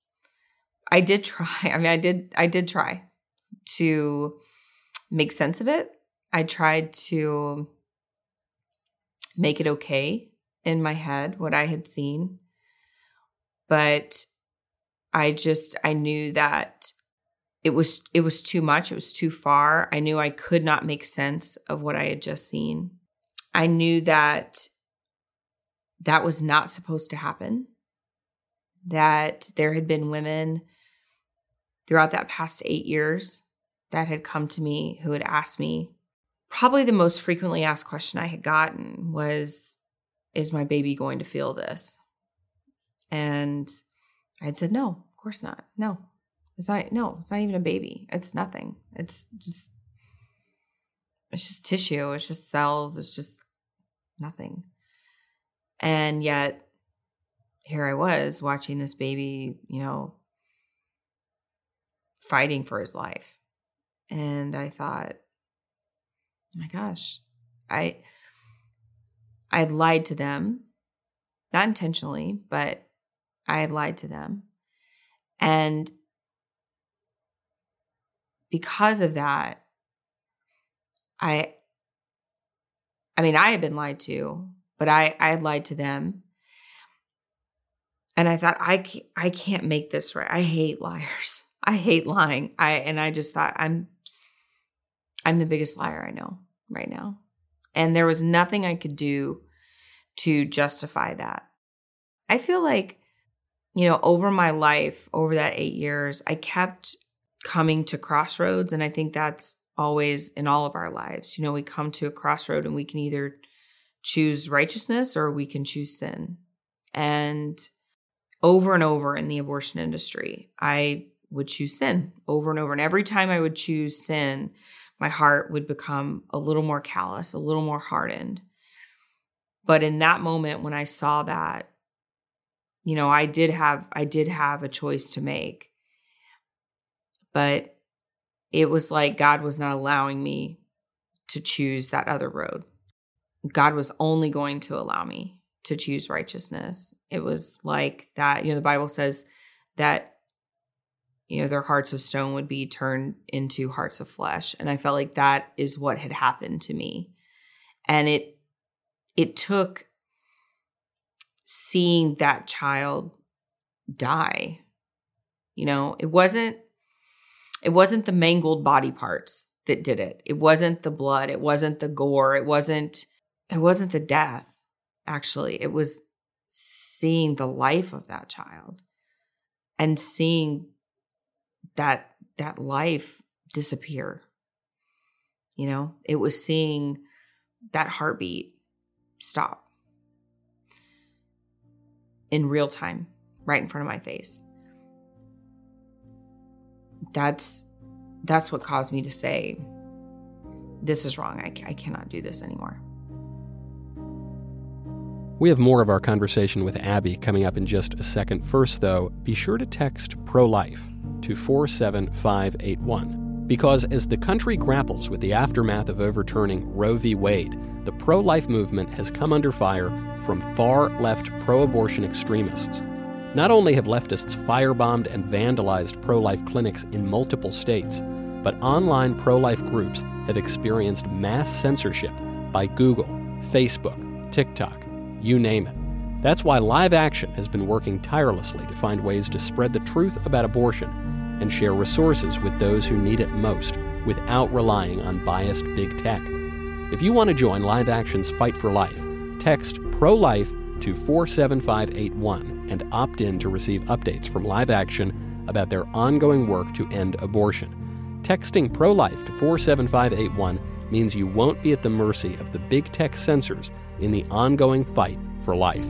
I did try. I mean, I did, I did try to make sense of it. I tried to make it okay in my head, what I had seen. But I just, I knew that it was, it was too much. It was too far. I knew I could not make sense of what I had just seen. I knew that that was not supposed to happen, that there had been women throughout that past eight years that had come to me who had asked me, probably the most frequently asked question I had gotten was, is my baby going to feel this? And I had said, no, of course not. No, it's not. No, it's not even a baby. It's nothing. It's just, it's just tissue. It's just cells. It's just nothing. And yet here I was watching this baby, you know, fighting for his life. And I thought, oh my gosh, I, I had lied to them, not intentionally, but I had lied to them. And because of that, I, I mean, I had been lied to, but I, I had lied to them. And I thought, I can't, I can't make this right. I hate liars. I hate lying. I, and I just thought I'm, I'm the biggest liar I know right now. And there was nothing I could do to justify that. I feel like, you know, over my life, over that eight years, I kept coming to crossroads. And I think that's always in all of our lives. You know, we come to a crossroad and we can either choose righteousness or we can choose sin. And over and over in the abortion industry, I would choose sin over and over. And every time I would choose sin, my heart would become a little more callous, a little more hardened. But in that moment when I saw that, you know, I did have, I did have a choice to make. But it was like God was not allowing me to choose that other road. God was only going to allow me to choose righteousness. It was like that, you know, the Bible says that, you know, their hearts of stone would be turned into hearts of flesh. And I felt like that is what had happened to me. And it, it took seeing that child die. You know, it wasn't, it wasn't the mangled body parts that did it. It wasn't the blood. It wasn't the gore. It wasn't, it wasn't the death. Actually, it was seeing the life of that child and seeing that, that life disappear. You know, it was seeing that heartbeat stop in real time, right in front of my face. That's, that's what caused me to say, this is wrong. I, I cannot do this anymore. We have more of our conversation with Abby coming up in just a second. First, though, be sure to text pro-life to four seven five eight one. Because as the country grapples with the aftermath of overturning Roe v. Wade, the pro-life movement has come under fire from far-left pro-abortion extremists. Not only have leftists firebombed and vandalized pro-life clinics in multiple states, but online pro-life groups have experienced mass censorship by Google, Facebook, TikTok, you name it. That's why Live Action has been working tirelessly to find ways to spread the truth about abortion and share resources with those who need it most without relying on biased big tech. If you want to join Live Action's Fight for Life, text pro-life to four seven five eight one and opt in to receive updates from Live Action about their ongoing work to end abortion. Texting pro-life to four seven five eight one means you won't be at the mercy of the big tech censors in the ongoing fight for life.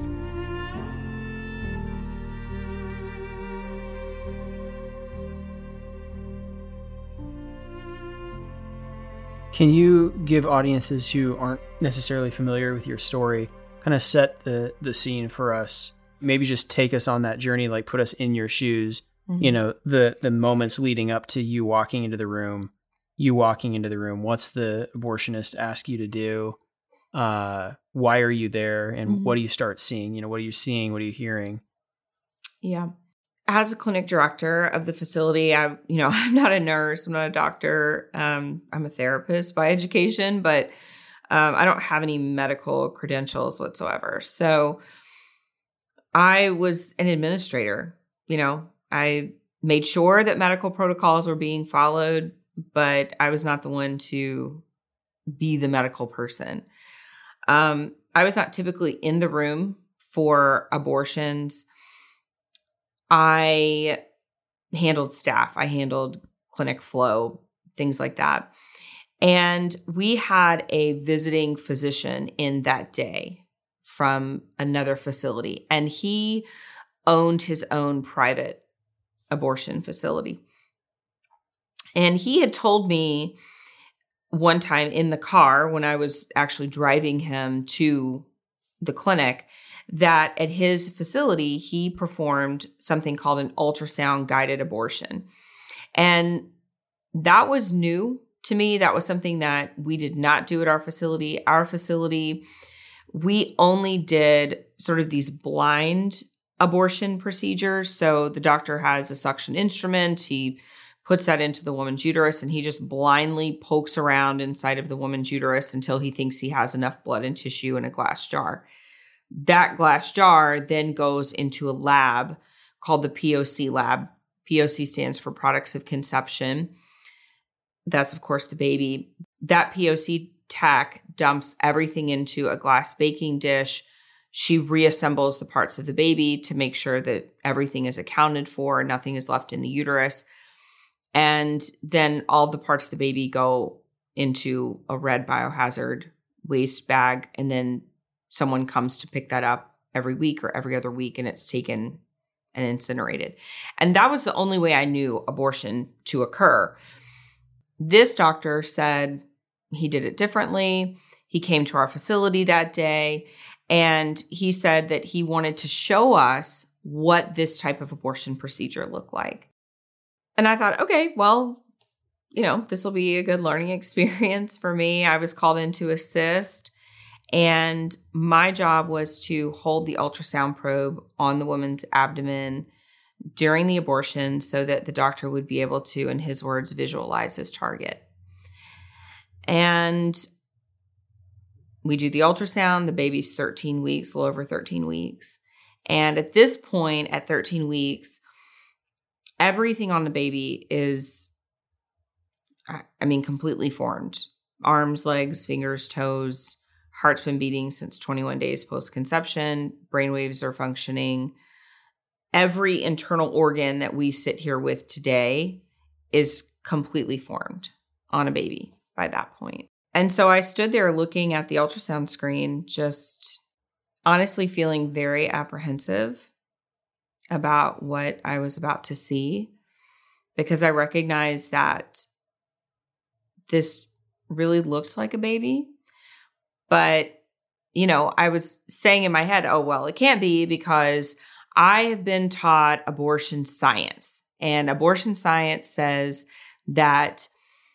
Can you give audiences who aren't necessarily familiar with your story, kind of set the, the scene for us? Maybe just take us on that journey, like put us in your shoes, mm-hmm. you know, the, the moments leading up to you walking into the room, you walking into the room. What's the abortionist ask you to do? Uh, why are you there? And mm-hmm. what do you start seeing? You know, what are you seeing? What are you hearing? Yeah. As a clinic director of the facility, I, you know, I'm not a nurse, I'm not a doctor. Um, I'm a therapist by education, but um, I don't have any medical credentials whatsoever. So I was an administrator. You know, I made sure that medical protocols were being followed, but I was not the one to be the medical person. Um, I was not typically in the room for abortions. I handled staff. I handled clinic flow, things like that. And we had a visiting physician in that day from another facility, and he owned his own private abortion facility. And he had told me one time in the car when I was actually driving him to the clinic that at his facility, he performed something called an ultrasound guided abortion. And that was new to me. That was something that we did not do at our facility. Our facility, we only did sort of these blind abortion procedures. So the doctor has a suction instrument. He puts that into the woman's uterus, and he just blindly pokes around inside of the woman's uterus until he thinks he has enough blood and tissue in a glass jar. That glass jar then goes into a lab called the P O C lab. P O C stands for products of conception. That's, of course, the baby. That P O C tech dumps everything into a glass baking dish. She reassembles the parts of the baby to make sure that everything is accounted for, nothing is left in the uterus. And then all the parts of the baby go into a red biohazard waste bag, and then someone comes to pick that up every week or every other week, and it's taken and incinerated. And that was the only way I knew abortion to occur. This doctor said he did it differently. He came to our facility that day, and he said that he wanted to show us what this type of abortion procedure looked like. And I thought, okay, well, you know, this will be a good learning experience for me. I was called in to assist, and my job was to hold the ultrasound probe on the woman's abdomen during the abortion so that the doctor would be able to, in his words, visualize his target. And we do the ultrasound. The baby's thirteen weeks, a little over thirteen weeks. And at this point, at thirteen weeks, everything on the baby is, I mean, completely formed. Arms, legs, fingers, toes. Heart's been beating since twenty-one days post-conception. Brainwaves are functioning. Every internal organ that we sit here with today is completely formed on a baby by that point. And so I stood there looking at the ultrasound screen, just honestly feeling very apprehensive about what I was about to see, because I recognized that this really looked like a baby. But, you know, I was saying in my head, oh, well, it can't be, because I have been taught abortion science. And abortion science says that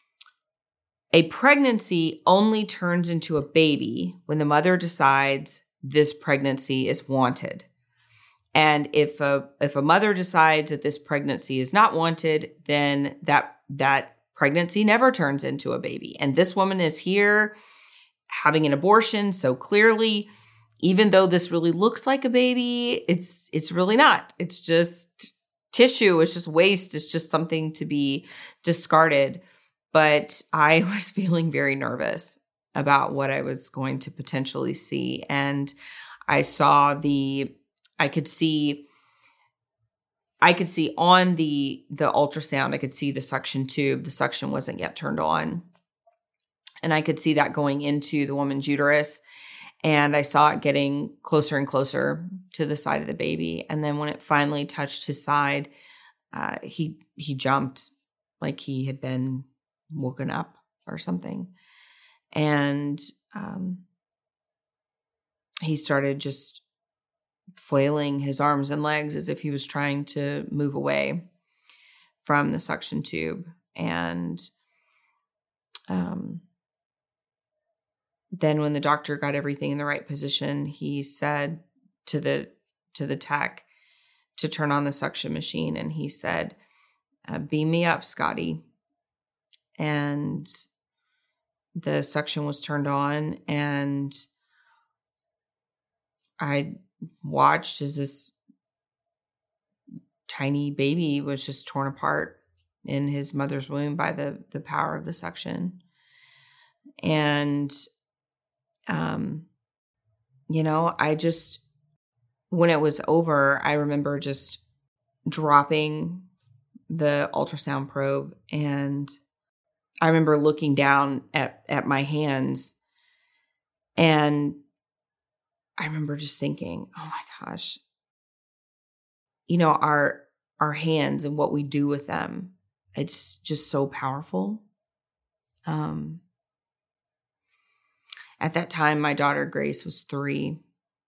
a pregnancy only turns into a baby when the mother decides this pregnancy is wanted. And if a if a mother decides that this pregnancy is not wanted, then that that pregnancy never turns into a baby. And this woman is here having an abortion so clearly, even though this really looks like a baby, it's it's really not. It's just tissue. It's just waste. It's just something to be discarded. But I was feeling very nervous about what I was going to potentially see. And I saw the, I could see, I could see on the, the ultrasound, I could see the suction tube. The suction wasn't yet turned on. And I could see that going into the woman's uterus. And I saw it getting closer and closer to the side of the baby. And then when it finally touched his side, uh, he he jumped like he had been woken up or something. And um, he started just flailing his arms and legs as if he was trying to move away from the suction tube. And um, then when the doctor got everything in the right position, he said to the to the tech to turn on the suction machine. And he said, uh, beam me up, Scotty. And the suction was turned on, and I watched as this tiny baby was just torn apart in his mother's womb by the, the power of the suction. And, um, you know, I just, when it was over, I remember just dropping the ultrasound probe, and I remember looking down at, at my hands, and I remember just thinking, oh my gosh, you know, our, our hands and what we do with them, it's just so powerful. Um, at that time, my daughter Grace was three,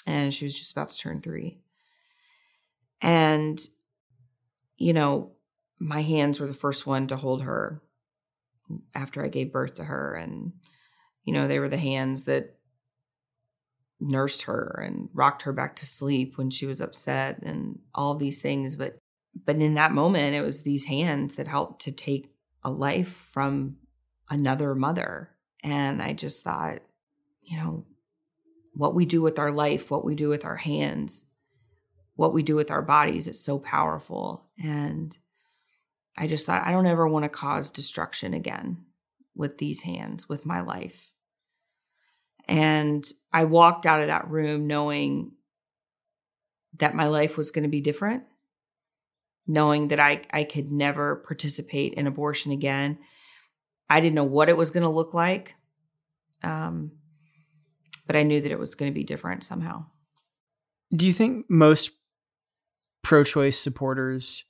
and she was just about to turn three. And, you know, my hands were the first one to hold her after I gave birth to her. And, you know, they were the hands that nursed her and rocked her back to sleep when she was upset and all of these things. But, but in that moment, it was these hands that helped to take a life from another mother. And I just thought, you know, what we do with our life, what we do with our hands, what we do with our bodies is so powerful. And I just thought, I don't ever want to cause destruction again with these hands, with my life. And I walked out of that room knowing that my life was going to be different, knowing that I, I could never participate in abortion again. I didn't know what it was going to look like, um, but I knew that it was going to be different somehow. Do you think most pro-choice supporters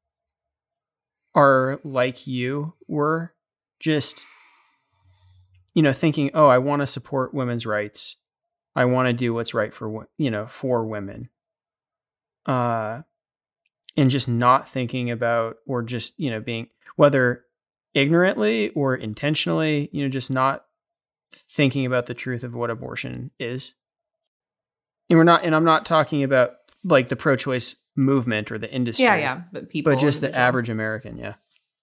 are like you were, just, you know, thinking, oh, I want to support women's rights. I want to do what's right for, you know, for women. Uh, and just not thinking about, or just, you know, being, whether ignorantly or intentionally, you know, just not thinking about the truth of what abortion is. And we're not, and I'm not talking about like the pro-choice movement or the industry. Yeah, yeah. But people, but just the average American. Yeah.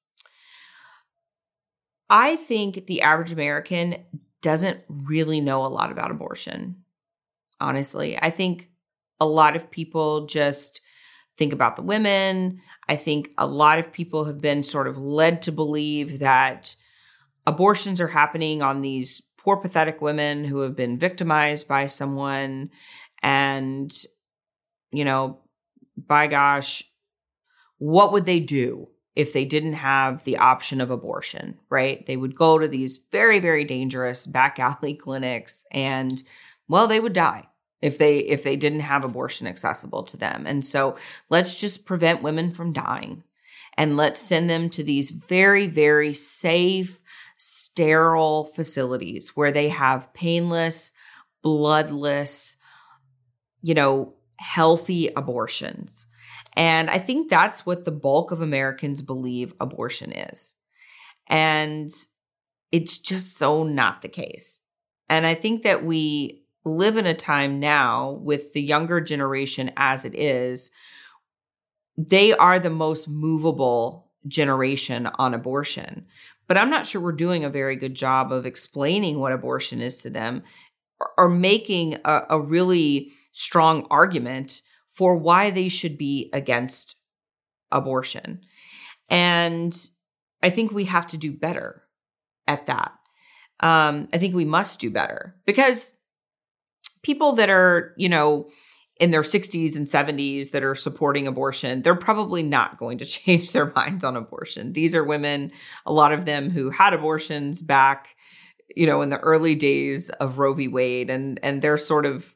I think the average American doesn't really know a lot about abortion. Honestly, I think a lot of people just think about the women. I think a lot of people have been sort of led to believe that abortions are happening on these poor, pathetic women who have been victimized by someone. And, you know, by gosh, what would they do if they didn't have the option of abortion, right? They would go to these very, very dangerous back alley clinics and, well, they would die if they if they didn't have abortion accessible to them. And so let's just prevent women from dying, and let's send them to these very, very safe, sterile facilities where they have painless, bloodless, you know, healthy abortions. And I think that's what the bulk of Americans believe abortion is. And it's just so not the case. And I think that we live in a time now with the younger generation as it is, they are the most movable generation on abortion. But I'm not sure we're doing a very good job of explaining what abortion is to them, or, or making a, a really strong argument for why they should be against abortion. And I think we have to do better at that. Um, I think we must do better, because people that are, you know, in their sixties and seventies that are supporting abortion, they're probably not going to change their minds on abortion. These are women, a lot of them who had abortions back, you know, in the early days of Roe v. Wade. And, and they're sort of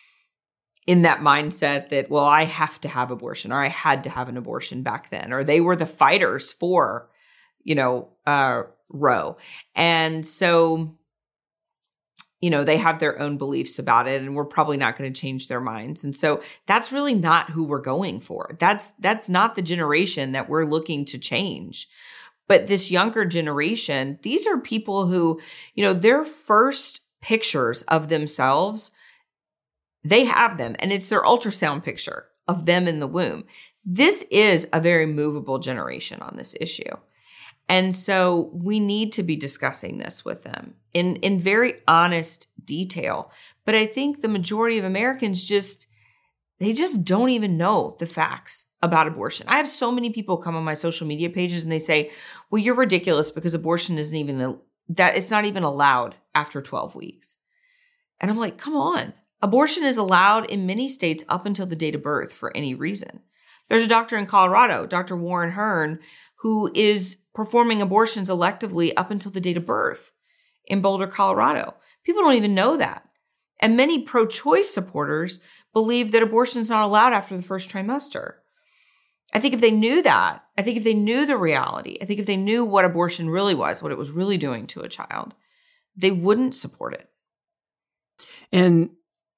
in that mindset that, well, I have to have abortion, or I had to have an abortion back then, or they were the fighters for, you know, uh, Roe. And so, you know, they have their own beliefs about it, and we're probably not going to change their minds. And so that's really not who we're going for. That's, that's not the generation that we're looking to change. But this younger generation, these are people who, you know, their first pictures of themselves, they have them, and it's their ultrasound picture of them in the womb. This is a very movable generation on this issue. And so we need to be discussing this with them in, in very honest detail. But I think the majority of Americans just, they just don't even know the facts about abortion. I have so many people come on my social media pages and they say, well, you're ridiculous because abortion isn't even, that it's not even allowed after twelve weeks. And I'm like, come on. Abortion is allowed in many states up until the date of birth for any reason. There's a doctor in Colorado, Doctor Warren Hearn, who is performing abortions electively up until the date of birth in Boulder, Colorado. People don't even know that. And many pro-choice supporters believe that abortion is not allowed after the first trimester. I think if they knew that, I think if they knew the reality, I think if they knew what abortion really was, what it was really doing to a child, they wouldn't support it. And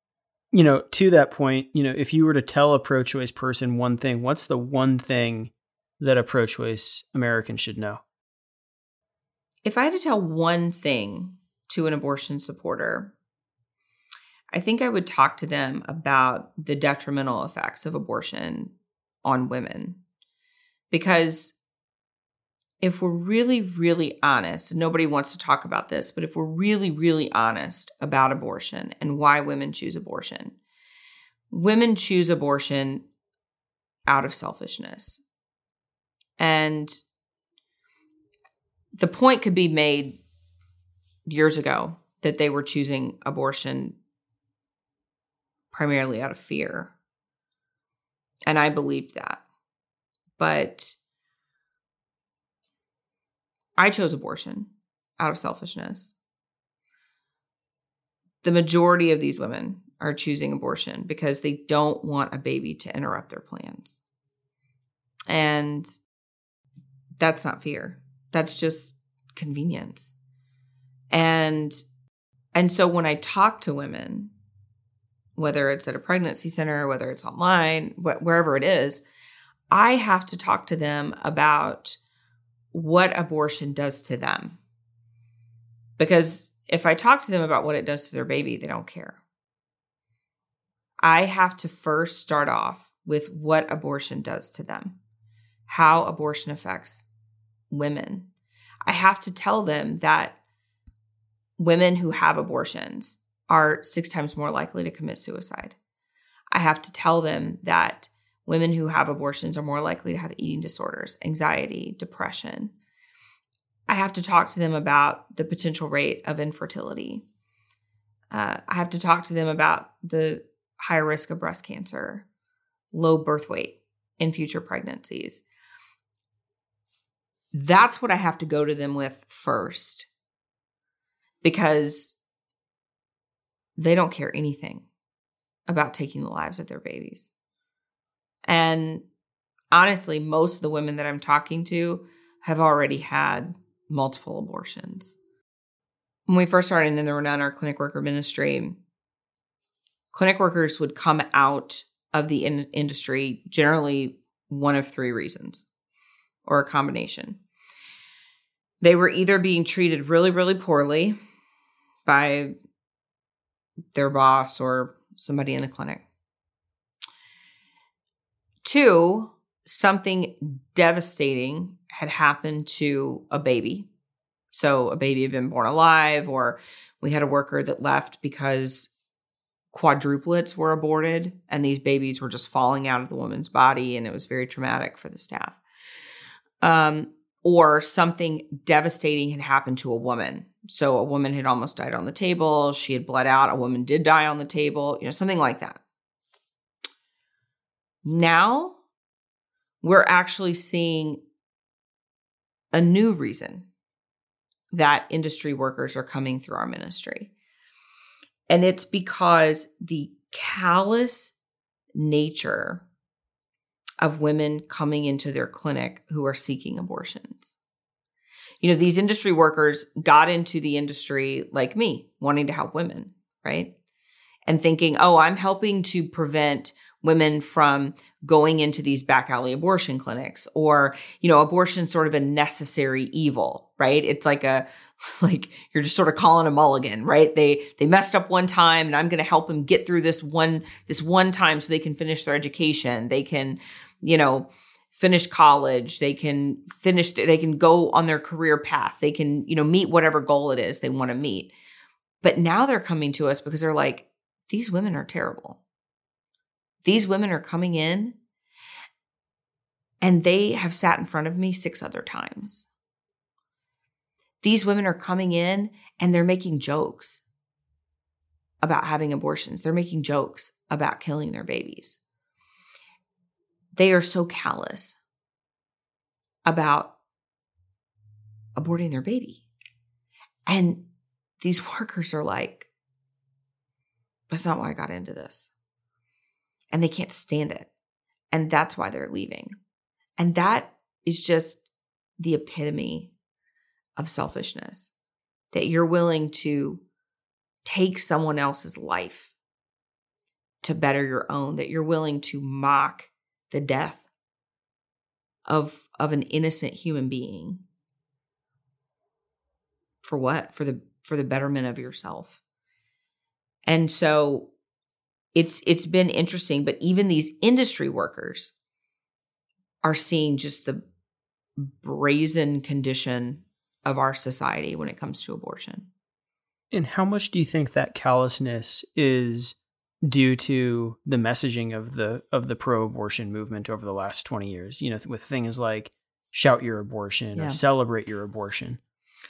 You know, to that point, you know, if you were to tell a pro-choice person one thing, what's the one thing that a pro-choice American should know? If I had to tell one thing to an abortion supporter, I think I would talk to them about the detrimental effects of abortion on women. Because if we're really, really honest, and nobody wants to talk about this, but if we're really, really honest about abortion and why women choose abortion, women choose abortion out of selfishness. And the point could be made years ago that they were choosing abortion primarily out of fear. And I believed that. But I chose abortion out of selfishness. The majority of these women are choosing abortion because they don't want a baby to interrupt their plans. And that's not fear. That's just convenience. And, and so when I talk to women, whether it's at a pregnancy center, whether it's online, wh- wherever it is, I have to talk to them about what abortion does to them. Because if I talk to them about what it does to their baby, they don't care. I have to first start off with what abortion does to them, how abortion affects women. I have to tell them that women who have abortions are six times more likely to commit suicide. I have to tell them that women who have abortions are more likely to have eating disorders, anxiety, depression. I have to talk to them about the potential rate of infertility. Uh, I have to talk to them about the higher risk of breast cancer, low birth weight in future pregnancies. That's what I have to go to them with first, because they don't care anything about taking the lives of their babies. And honestly, most of the women that I'm talking to have already had multiple abortions. When we first started, and then there were none in our clinic worker ministry, clinic workers would come out of the in- industry generally one of three reasons, or a combination. They were either being treated really, really poorly by their boss or somebody in the clinic. Two, something devastating had happened to a baby. So a baby had been born alive, or we had a worker that left because quadruplets were aborted and these babies were just falling out of the woman's body, and it was very traumatic for the staff. Um, or something devastating had happened to a woman. So a woman had almost died on the table. She had bled out. A woman did die on the table, you know, something like that. Now we're actually seeing a new reason that industry workers are coming through our ministry. And it's because the callous nature of women coming into their clinic who are seeking abortions. You know, these industry workers got into the industry like me, wanting to help women, right? And thinking, oh, I'm helping to prevent women from going into these back alley abortion clinics, or, you know, abortion's sort of a necessary evil, right? It's like a, like you're just sort of calling a mulligan, right? They, they messed up one time and I'm going to help them get through this one, this one time so they can finish their education. They can, you know, finish college. They can finish, they can go on their career path. They can, you know, meet whatever goal it is they want to meet. But now they're coming to us because they're like, these women are terrible. These women are coming in and they have sat in front of me six other times. These women are coming in and they're making jokes about having abortions. They're making jokes about killing their babies. They are so callous about aborting their baby. And these workers are like, that's not why I got into this. And they can't stand it. And that's why they're leaving. And that is just the epitome of selfishness, that you're willing to take someone else's life to better your own, that you're willing to mock the death of, of an innocent human being. For what? For the for the betterment of yourself. And so it's it's been interesting, but even these industry workers are seeing just the brazen condition of our society when it comes to abortion. And how much do you think that callousness is due to the messaging of the of the pro-abortion movement over the last twenty years? You know, with things like shout your abortion yeah. or celebrate your abortion.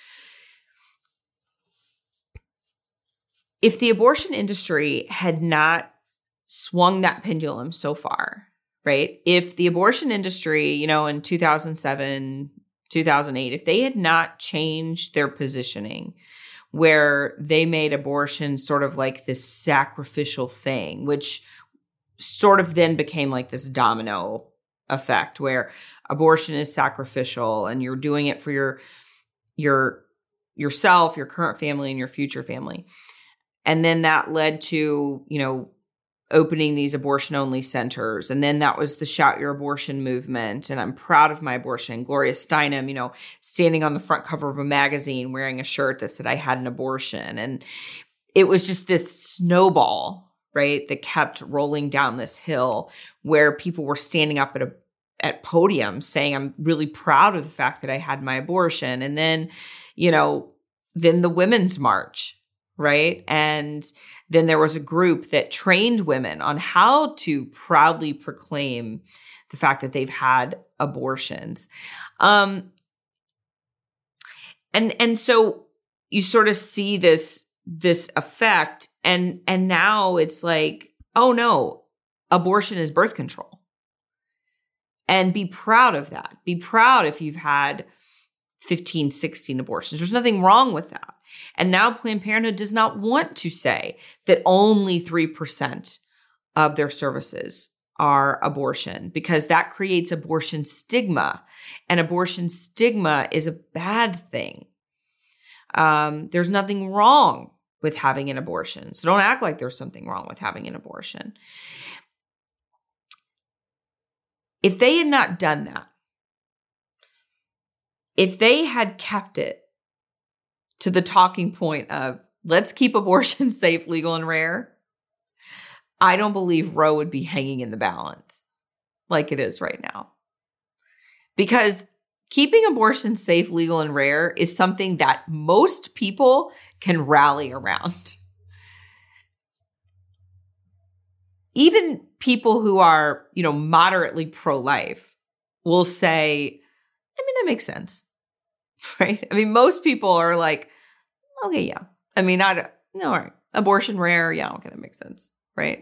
If the abortion industry had not swung that pendulum so far, right? If the abortion industry, you know, in two thousand seven, two thousand eight, if they had not changed their positioning where they made abortion sort of like this sacrificial thing, which sort of then became like this domino effect where abortion is sacrificial and you're doing it for your, your, yourself, your current family, and your future family. And then that led to, you know, opening these abortion-only centers. And then that was the Shout Your Abortion movement. And I'm proud of my abortion. Gloria Steinem, you know, standing on the front cover of a magazine wearing a shirt that said I had an abortion. And it was just this snowball, right, that kept rolling down this hill where people were standing up at a at podiums saying, I'm really proud of the fact that I had my abortion. And then, you know, then the Women's March. Right. And then there was a group that trained women on how to proudly proclaim the fact that they've had abortions. Um, and, and so you sort of see this, this effect and, and now it's like, oh no, abortion is birth control. And be proud of that. Be proud if you've had fifteen, sixteen abortions. There's nothing wrong with that. And now Planned Parenthood does not want to say that only three percent of their services are abortion because that creates abortion stigma. And abortion stigma is a bad thing. Um, there's nothing wrong with having an abortion. So don't act like there's something wrong with having an abortion. If they had not done that, if they had kept it to the talking point of let's keep abortion safe, legal, and rare, I don't believe Roe would be hanging in the balance like it is right now. Because keeping abortion safe, legal, and rare is something that most people can rally around. Even people who are, you know, moderately pro-life will say, I mean, that makes sense. Right? I mean, most people are like, okay, yeah. I mean, I don't, no, all right. Abortion rare. Yeah, okay, that makes sense. Right?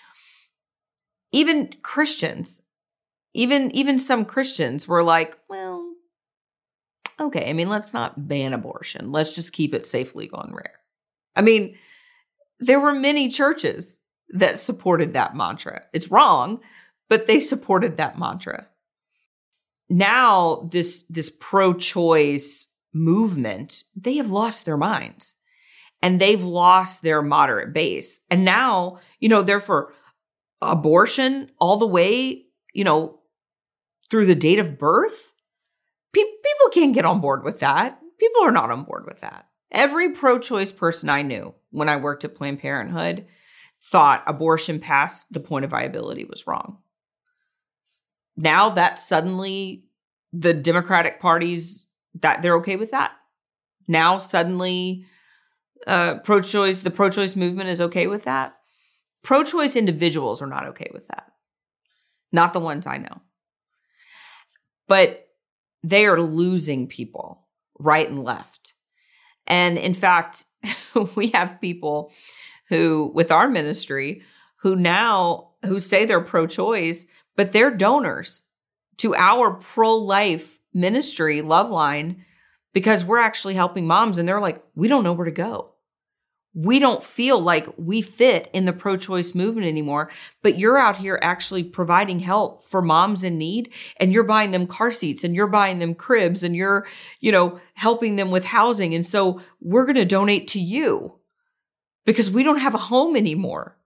Even Christians, even, even some Christians were like, well, okay, I mean, let's not ban abortion. Let's just keep it safe, legal, and rare. I mean, there were many churches that supported that mantra. It's wrong, but they supported that mantra. Now, this, this pro-choice movement, they have lost their minds and they've lost their moderate base. And now, you know, they're for abortion all the way, you know, through the date of birth. Pe- people can't get on board with that. People are not on board with that. Every pro-choice person I knew when I worked at Planned Parenthood thought abortion past the point of viability was wrong. Now that suddenly the Democratic Party's, that they're okay with that. Now suddenly uh, pro-choice, the pro-choice movement is okay with that. Pro-choice individuals are not okay with that. Not the ones I know. But they are losing people right and left. And in fact, we have people who, with our ministry, who now, who say they're pro-choice, but they're donors to our pro-life ministry, Loveline, because we're actually helping moms. And they're like, we don't know where to go. We don't feel like we fit in the pro-choice movement anymore, but you're out here actually providing help for moms in need, and you're buying them car seats and you're buying them cribs and you're, you know, helping them with housing. And so we're going to donate to you because we don't have a home anymore.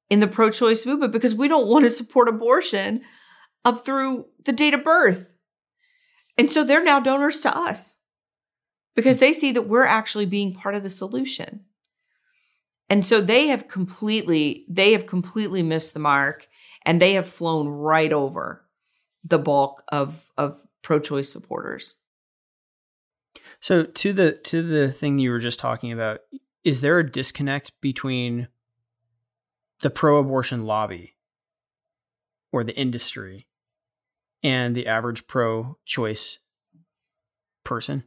in the pro-choice movement because we don't want to support abortion up through the date of birth. And so they're now donors to us because they see that we're actually being part of the solution. And so they have completely, they have completely missed the mark, and they have flown right over the bulk of, of pro-choice supporters. So to the to the thing you were just talking about, is there a disconnect between the pro-abortion lobby or the industry and the average pro-choice person?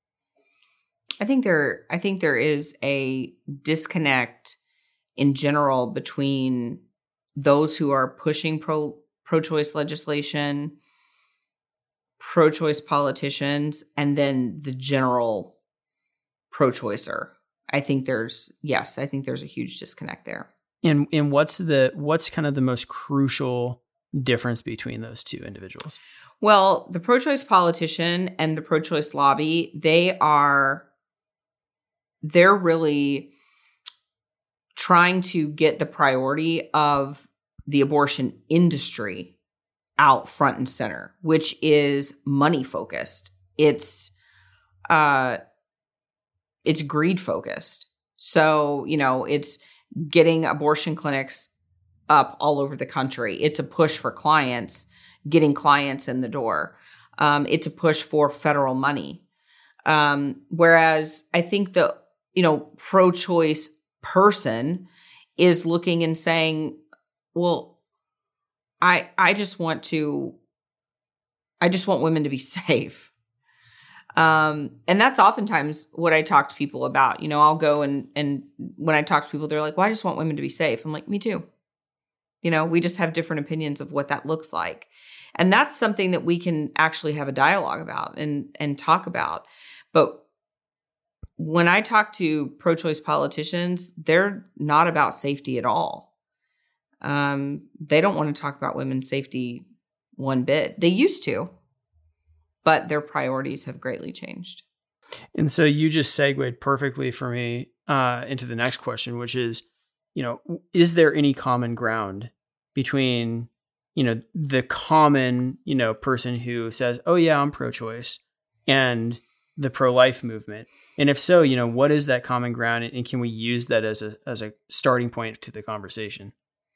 I think there I think there is a disconnect in general between those who are pushing pro pro-choice legislation, pro-choice politicians, and then the general pro-choicer. I think there's yes, I think there's a huge disconnect there. And and what's the what's kind of the most crucial difference between those two individuals? Well, the pro-choice politician and the pro-choice lobby, they are they're really trying to get the priority of the abortion industry out front and center, which is money focused. It's uh it's greed focused. So, you know, it's getting abortion clinics up all over the country. It's a push for clients, getting clients in the door. Um, it's a push for federal money. Um, whereas I think the, you know, pro-choice person is looking and saying, well, I I just want to, I just want women to be safe. Um, and that's oftentimes what I talk to people about. You know, I'll go and, and when I talk to people, they're like, well, I just want women to be safe. I'm like, me too. You know, we just have different opinions of what that looks like. And that's something that we can actually have a dialogue about and, and talk about. But when I talk to pro-choice politicians, they're not about safety at all. Um, they don't want to talk about women's safety one bit. They used to, but their priorities have greatly changed. And so you just segued perfectly for me uh, into the next question, which is, you know, is there any common ground between, you know, the common, you know, person who says, oh yeah, I'm pro-choice, and the pro-life movement? And if so, you know, what is that common ground, and can we use that as a as a starting point to the conversation?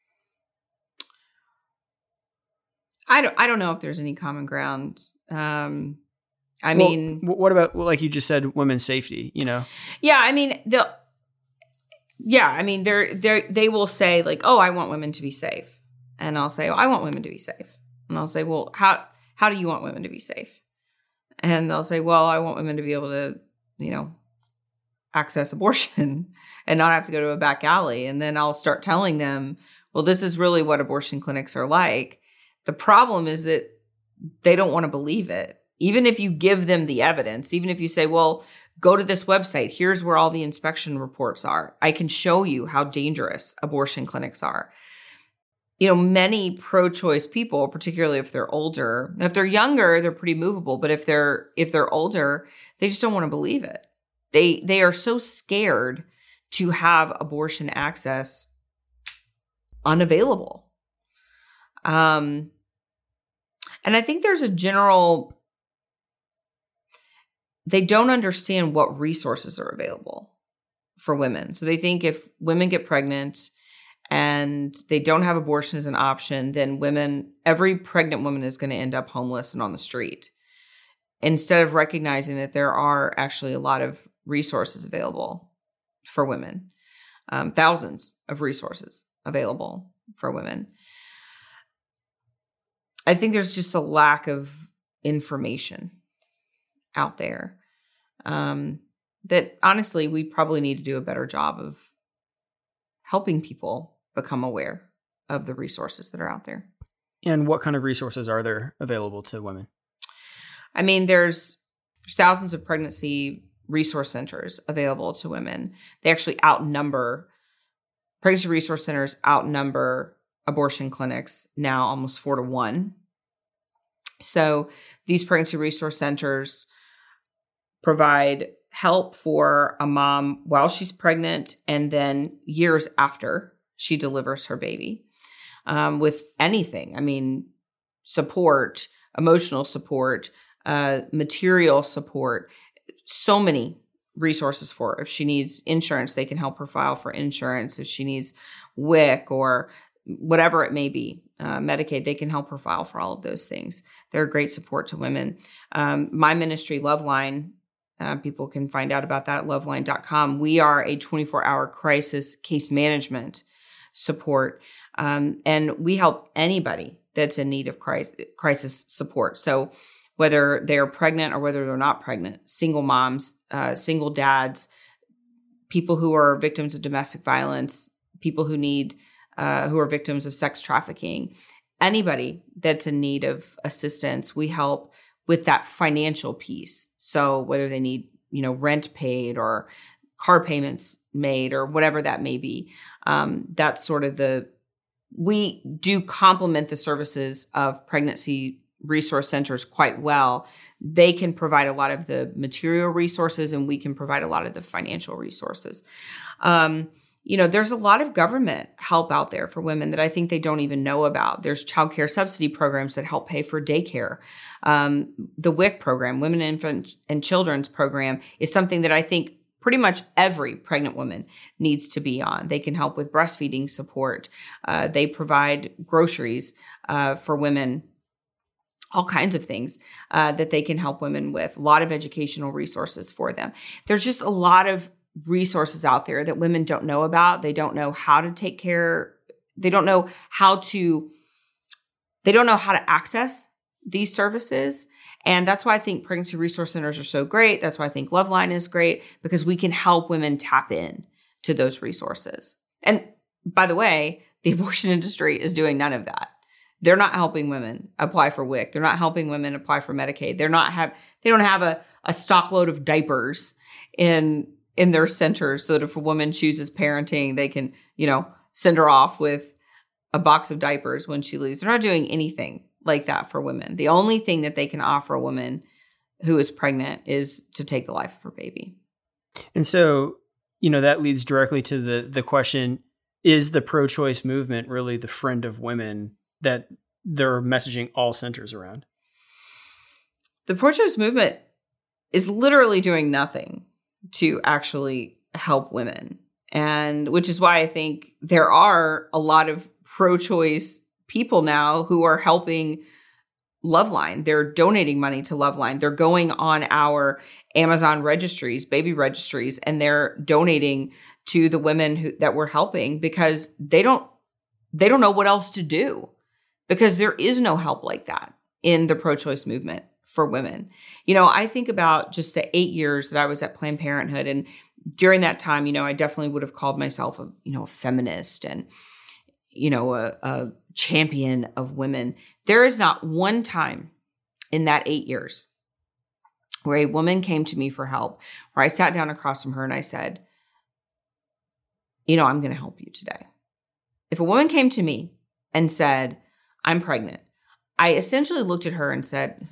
I don't I don't know if there's any common ground. Um, I well, mean, what about, well, like you just said, women's safety, you know? Yeah, I mean, the yeah, I mean, they're they they will say like, oh, I want women to be safe, and I'll say, oh, I want women to be safe, and I'll say, well, how how do you want women to be safe? And they'll say, well, I want women to be able to, you know, access abortion and not have to go to a back alley. And then I'll start telling them, well, this is really what abortion clinics are like. The problem is that they don't want to believe it. Even if you give them the evidence, even if you say, well, go to this website, here's where all the inspection reports are. I can show you how dangerous abortion clinics are. You know, many pro-choice people, particularly if they're older, if they're younger, they're pretty movable. But if they're if they're older, they just don't want to believe it. They they are so scared to have abortion access unavailable. Um, and I think there's a general, they don't understand what resources are available for women. So they think if women get pregnant and they don't have abortion as an option, then women, every pregnant woman is going to end up homeless and on the street. Instead of recognizing that there are actually a lot of resources available for women, um, thousands of resources available for women. I think there's just a lack of information out there um, that honestly, we probably need to do a better job of helping people become aware of the resources that are out there. And what kind of resources are there available to women? I mean, there's thousands of pregnancy resource centers available to women. They actually outnumber, pregnancy resource centers outnumber abortion clinics now almost four to one. So these pregnancy resource centers provide help for a mom while she's pregnant and then years after she delivers her baby. Um, with anything, I mean, support, emotional support, uh, material support, so many resources for her. If she needs insurance, they can help her file for insurance. If she needs W I C or whatever it may be, uh, Medicaid, they can help her file for all of those things. They're a great support to women. Um, my ministry, Loveline, uh, people can find out about that at loveline dot com. We are a twenty-four hour crisis case management support, um, and we help anybody that's in need of crisis, crisis support. So whether they're pregnant or whether they're not pregnant, single moms, uh, single dads, people who are victims of domestic violence, people who need Uh, who are victims of sex trafficking, anybody that's in need of assistance, we help with that financial piece. So whether they need, you know, rent paid or car payments made or whatever that may be, um, that's sort of the, we do complement the services of pregnancy resource centers quite well. They can provide a lot of the material resources and we can provide a lot of the financial resources. Um, You know, there's a lot of government help out there for women that I think they don't even know about. There's child care subsidy programs that help pay for daycare. Um, the W I C program, Women, Infant, and Children's program, is something that I think pretty much every pregnant woman needs to be on. They can help with breastfeeding support. Uh, they provide groceries uh, for women, all kinds of things uh, that they can help women with, a lot of educational resources for them. There's just a lot of resources out there that women don't know about. They don't know how to take care. They don't know how to, they don't know how to access these services. And that's why I think pregnancy resource centers are so great. That's why I think Loveline is great, because we can help women tap in to those resources. And by the way, the abortion industry is doing none of that. They're not helping women apply for W I C. They're not helping women apply for Medicaid. They're not have, they don't have a, a stockload of diapers in in their centers so that if a woman chooses parenting, they can, you know, send her off with a box of diapers when she leaves. They're not doing anything like that for women. The only thing that they can offer a woman who is pregnant is to take the life of her baby. And so, you know, that leads directly to the the question, is the pro-choice movement really the friend of women that they're messaging all centers around? The pro-choice movement is literally doing nothing to actually help women. And which is why I think there are a lot of pro-choice people now who are helping Loveline. They're donating money to Loveline. They're going on our Amazon registries, baby registries, and they're donating to the women who, that we're helping because they don't, they don't know what else to do because there is no help like that in the pro-choice movement for women. You know, I think about just the eight years that I was at Planned Parenthood. And during that time, you know, I definitely would have called myself a, you know, a feminist and, you know, a, a champion of women. There is not one time in that eight years where a woman came to me for help, where I sat down across from her and I said, you know, I'm going to help you today. If a woman came to me and said, I'm pregnant, I essentially looked at her and said,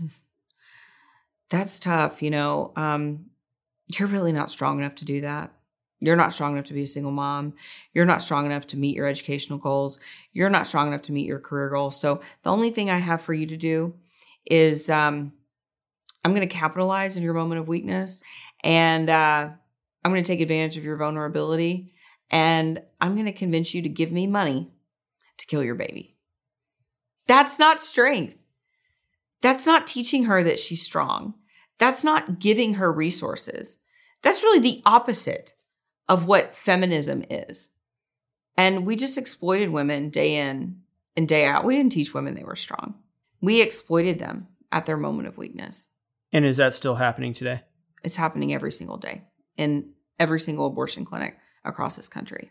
that's tough. You know, um, you're really not strong enough to do that. You're not strong enough to be a single mom. You're not strong enough to meet your educational goals. You're not strong enough to meet your career goals. So the only thing I have for you to do is um, I'm going to capitalize on your moment of weakness. And uh, I'm going to take advantage of your vulnerability. And I'm going to convince you to give me money to kill your baby. That's not strength. That's not teaching her that she's strong. That's not giving her resources. That's really the opposite of what feminism is. And we just exploited women day in and day out. We didn't teach women they were strong. We exploited them at their moment of weakness. And is that still happening today? It's happening every single day in every single abortion clinic across this country.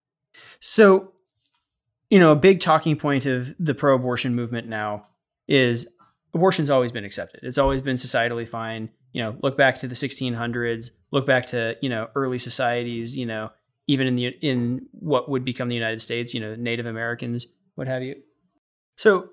So, you know, a big talking point of the pro-abortion movement now is abortion's always been accepted. It's always been societally fine. You know, look back to the sixteen hundreds, look back to, you know, early societies, you know, even in the, in what would become the United States, you know, Native Americans, what have you. So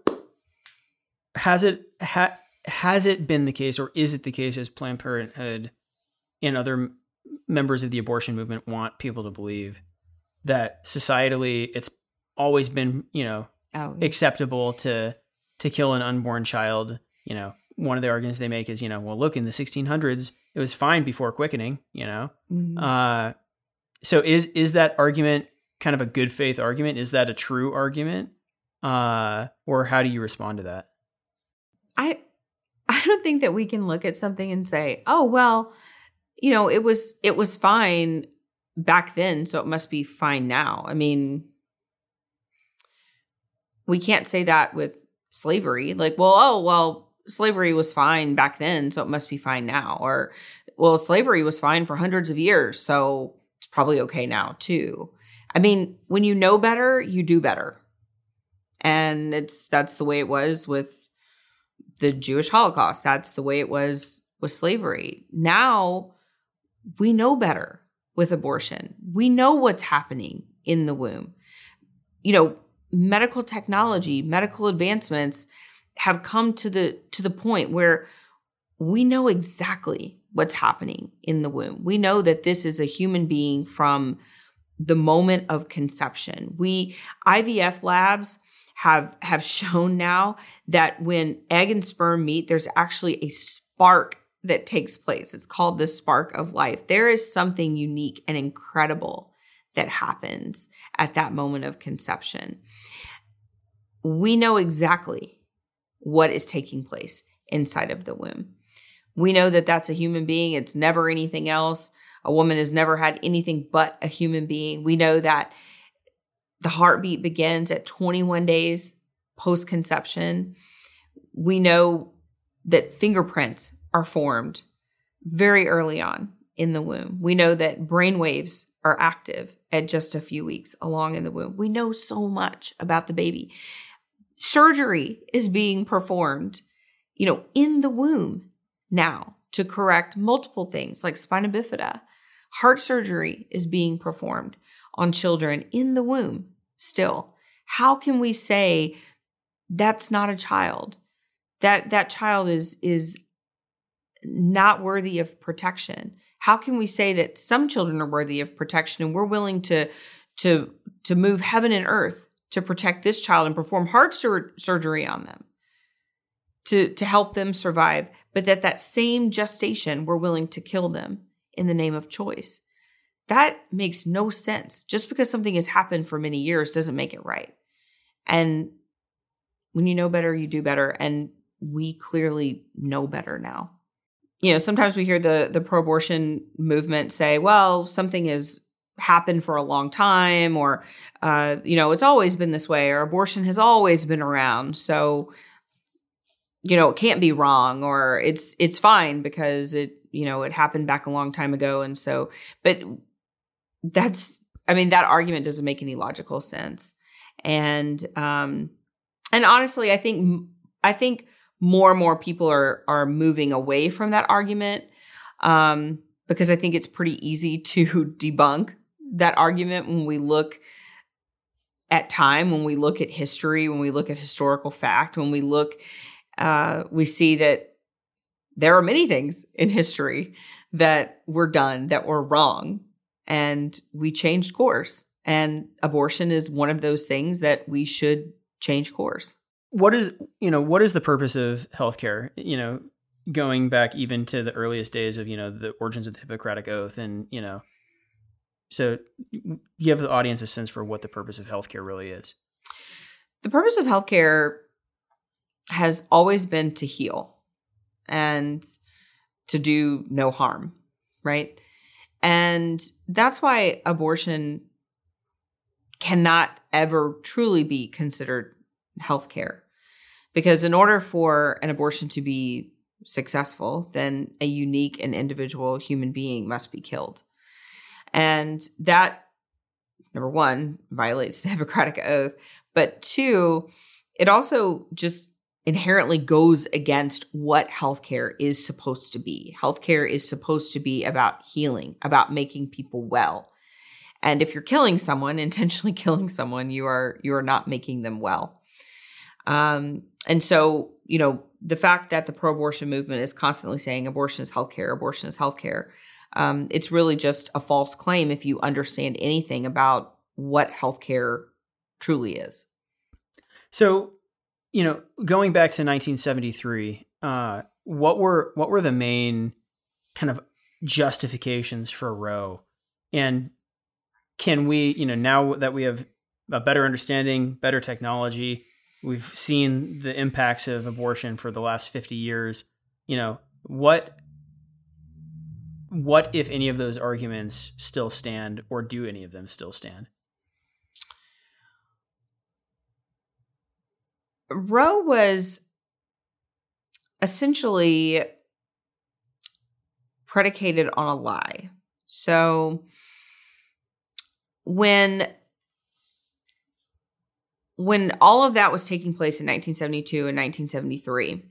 has it, ha, has it been the case, or is it the case, as Planned Parenthood and other m- members of the abortion movement want people to believe, that societally it's always been, you know, Oh, acceptable to to kill an unborn child. You know, one of the arguments they make is, you know, well, look, in the sixteen hundreds, it was fine before quickening, you know? mm-hmm. Uh, so is is that argument kind of a good faith argument? Is that a true argument? Uh, or how do you respond to that? I I don't think that we can look at something and say, oh, well, you know, it was it was fine back then, so it must be fine now. I mean, we can't say that with slavery. Like, well, oh, well, slavery was fine back then, so it must be fine now. Or, well, slavery was fine for hundreds of years, so it's probably okay now too. I mean, when you know better, you do better. And it's that's the way it was with the Jewish Holocaust. That's the way it was with slavery. Now we know better with abortion. We know what's happening in the womb. You know, medical technology, medical advancements have come to the to the point where we know exactly what's happening in the womb. We know that this is a human being from the moment of conception. We I V F labs have have shown now that when egg and sperm meet, there's actually a spark that takes place. It's called the spark of life. There is something unique and incredible that happens at that moment of conception. We know exactly what is taking place inside of the womb. We know that that's a human being. It's never anything else. A woman has never had anything but a human being. We know that the heartbeat begins at twenty-one days post-conception. We know that fingerprints are formed very early on in the womb. We know that brain waves are active at just a few weeks along in the womb. We know so much about the baby. Surgery is being performed, you know, in the womb now to correct multiple things like spina bifida. Heart surgery is being performed on children in the womb still. How can we say that's not a child? That that child is is not worthy of protection? How can we say that some children are worthy of protection and we're willing to to to move heaven and earth to protect this child and perform heart sur- surgery on them to to help them survive, but that that same gestation we're willing to kill them in the name of choice? That makes no sense. Just because something has happened for many years doesn't make it right. And when you know better, you do better. And we clearly know better now. You know, sometimes we hear the, the pro-abortion movement say, well, something has happened for a long time, or, uh, you know, it's always been this way, or abortion has always been around. So, you know, it can't be wrong, or it's it's fine because it, you know, it happened back a long time ago. And so, but that's, I mean, that argument doesn't make any logical sense. And, um, and honestly, I think, I think more and more people are, are moving away from that argument, um, because I think it's pretty easy to debunk that argument when we look at time, when we look at history, when we look at historical fact, when we look, uh, we see that there are many things in history that were done that were wrong, and we changed course. And abortion is one of those things that we should change course. What is, you know, what is the purpose of healthcare? You know, going back even to the earliest days of, you know, the origins of the Hippocratic Oath, and, you know, so you give the audience a sense for what the purpose of healthcare really is. The purpose of healthcare has always been to heal and to do no harm, right? And that's why abortion cannot ever truly be considered healthcare. Because in order for an abortion to be successful, then a unique and individual human being must be killed. And that, number one, violates the Hippocratic Oath. But two, it also just inherently goes against what healthcare is supposed to be. Healthcare is supposed to be about healing, about making people well. And if you're killing someone, intentionally killing someone, you are you are not making them well. Um, and so, you know, the fact that the pro-abortion movement is constantly saying abortion is healthcare, abortion is healthcare, um, it's really just a false claim if you understand anything about what healthcare truly is. So, you know, going back to nineteen seventy-three, uh, what were what were the main kind of justifications for Roe? And can we, you know, now that we have a better understanding, better technology, we've seen the impacts of abortion for the last fifty years, you know, what what if any of those arguments still stand, or do any of them still stand? Roe was essentially predicated on a lie. So when when all of that was taking place in nineteen seventy-two and nineteen seventy-three,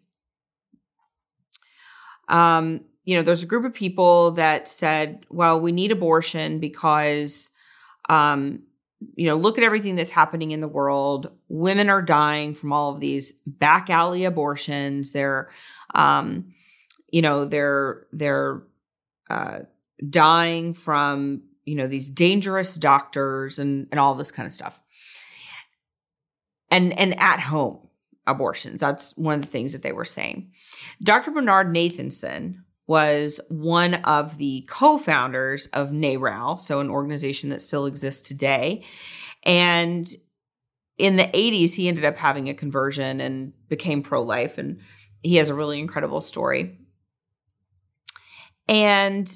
um, you know, there's a group of people that said, well, we need abortion because, um, you know, look at everything that's happening in the world. Women are dying from all of these back alley abortions. They're, um, you know, they're, they're, uh, dying from, you know, these dangerous doctors and, and all this kind of stuff. And, and at home abortions. That's one of the things that they were saying. Doctor Bernard Nathanson was one of the co-founders of NARAL, so an organization that still exists today. And in the eighties, he ended up having a conversion and became pro-life. And he has a really incredible story. And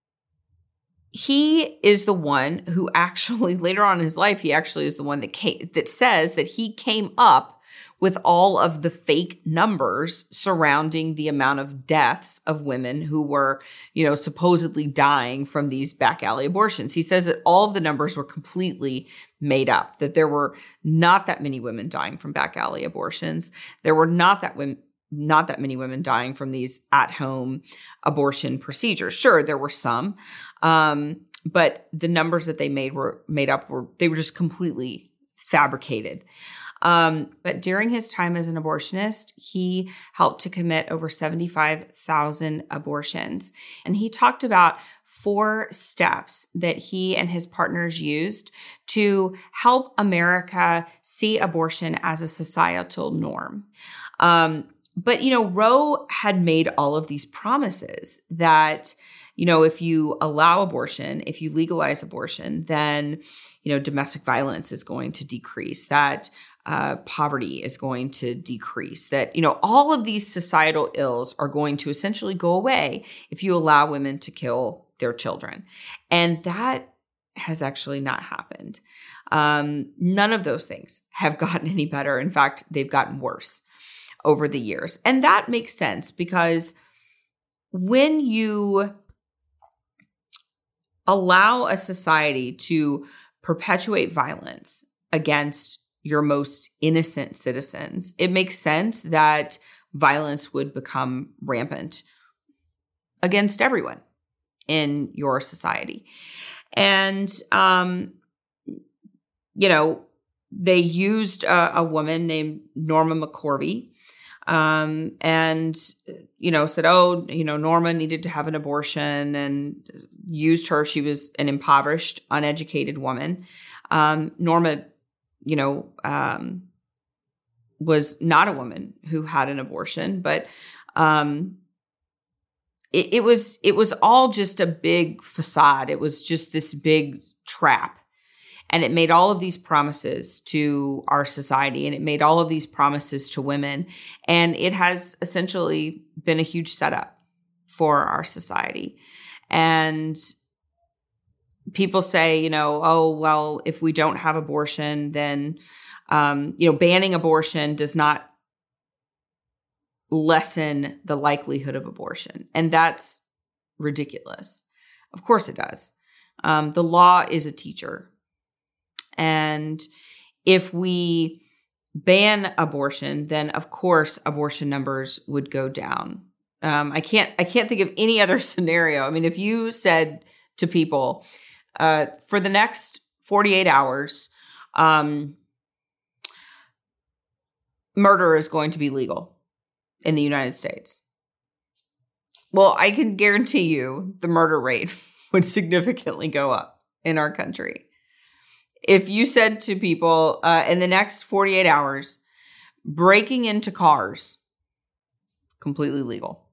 he is the one who actually, later on in his life, he actually is the one that came, that says that he came up with all of the fake numbers surrounding the amount of deaths of women who were, you know, supposedly dying from these back alley abortions. He says that all of the numbers were completely made up, that there were not that many women dying from back alley abortions. There were not that women, not that many women dying from these at-home abortion procedures. Sure, there were some, um, but the numbers that they made were made up were they were just completely fabricated. Um, but during his time as an abortionist, he helped to commit over seventy-five thousand abortions. And he talked about four steps that he and his partners used to help America see abortion as a societal norm. Um, but, you know, Roe had made all of these promises that, you know, if you allow abortion, if you legalize abortion, then, you know, domestic violence is going to decrease, that uh, poverty is going to decrease, that, you know, all of these societal ills are going to essentially go away if you allow women to kill their children. And that has actually not happened. Um, none of those things have gotten any better. In fact, they've gotten worse over the years. And that makes sense because when you allow a society to perpetuate violence against your most innocent citizens, it makes sense that violence would become rampant against everyone in your society. And, um, you know, they used a, a woman named Norma McCorvey, um, and, you know, said, oh, you know, Norma needed to have an abortion, and used her. She was an impoverished, uneducated woman. Um, Norma, you know, um, was not a woman who had an abortion, but, um, it, it was, it was all just a big facade. It was just this big trap. And it made all of these promises to our society, and it made all of these promises to women. And it has essentially been a huge setup for our society. And people say, you know, oh, well, if we don't have abortion, then, um, you know, banning abortion does not lessen the likelihood of abortion. And that's ridiculous. Of course it does. Um, the law is a teacher. And if we ban abortion, then of course abortion numbers would go down. Um, I can't, I can't think of any other scenario. I mean, if you said to people, uh, for the next forty-eight hours, um, murder is going to be legal in the United States. Well, I can guarantee you the murder rate would significantly go up in our country. if you said to people uh, in the next forty-eight hours, breaking into cars, completely legal.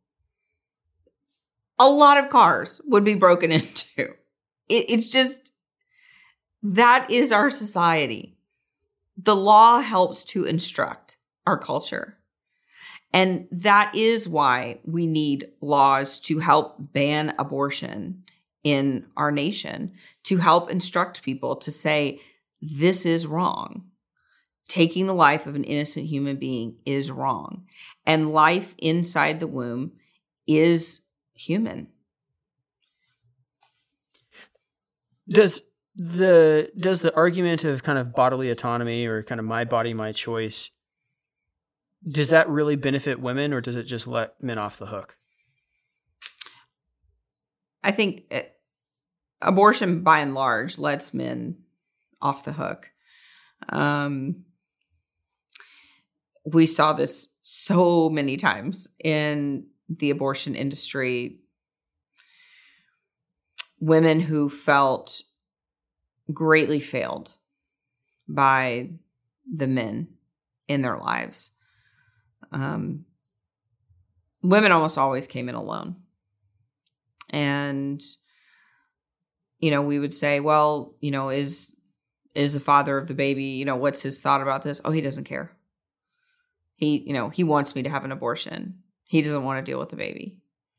A lot of cars would be broken into. It, it's just, that is our society. The law helps to instruct our culture. And that is why we need laws to help ban abortion in our nation, to help instruct people to say, this is wrong. Taking the life of an innocent human being is wrong. And life inside the womb is human. Does the does the argument of kind of bodily autonomy or kind of my body, my choice, does that really benefit women, or does it just let men off the hook? I think it, abortion, by and large, lets men off the hook. Um, we saw this so many times in the abortion industry. Women who felt greatly failed by the men in their lives. Um, women almost always came in alone. And, you know, we would say, well, you know, is is the father of the baby, you know, what's his thought about this? Oh, he doesn't care. He, you know, he wants me to have an abortion. He doesn't want to deal with the baby.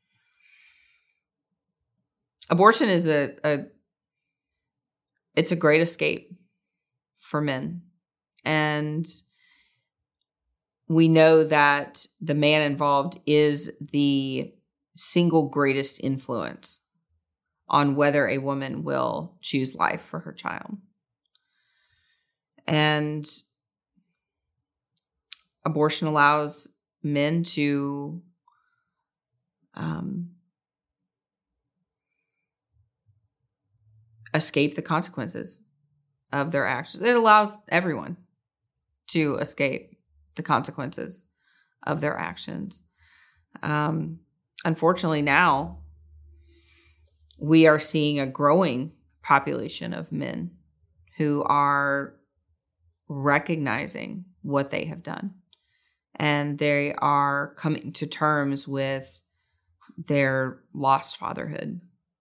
Abortion is a, a it's a great escape for men. And we know that the man involved is the single greatest influence on whether a woman will choose life for her child. And abortion allows men to um, escape the consequences of their actions. It allows everyone to escape the consequences of their actions. Um, unfortunately, now we are seeing a growing population of men who are recognizing what they have done. And they are coming to terms with their lost fatherhood.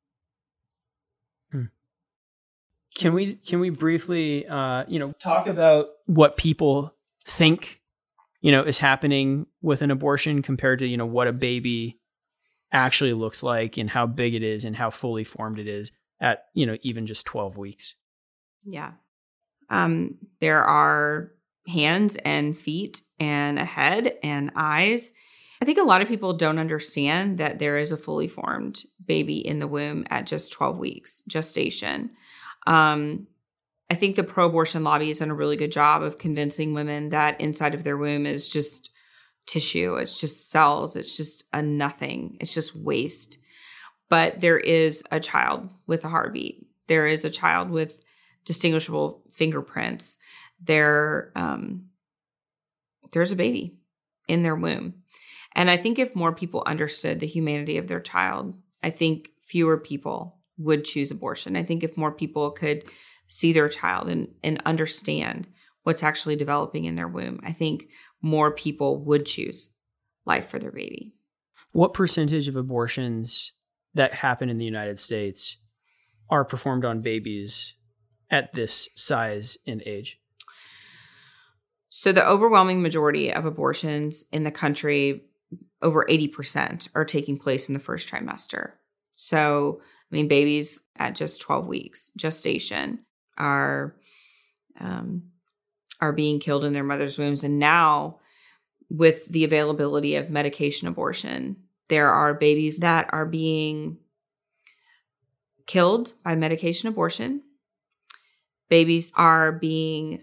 Hmm. Can we can we briefly, uh, you know, talk about what people think, you know, is happening with an abortion compared to, you know, what a baby actually looks like and how big it is and how fully formed it is at, you know, even just twelve weeks? Yeah. Um, there are hands and feet and a head and eyes. I think a lot of people don't understand that there is a fully formed baby in the womb at just twelve weeks gestation. Um, I think the pro-abortion lobby has done a really good job of convincing women that inside of their womb is just tissue. It's just cells. It's just a nothing. It's just waste. But there is a child with a heartbeat. There is a child with distinguishable fingerprints. There, um, there's a baby in their womb. And I think if more people understood the humanity of their child, I think fewer people would choose abortion. I think if more people could see their child and, and understand what's actually developing in their womb, I think more people would choose life for their baby. What percentage of abortions that happen in the United States are performed on babies at this size and age? So the overwhelming majority of abortions in the country, over eighty percent, are taking place in the first trimester. So, I mean, babies at just twelve weeks gestation are um, are being killed in their mother's wombs. And now, with the availability of medication abortion, there are babies that are being killed by medication abortion. Babies are being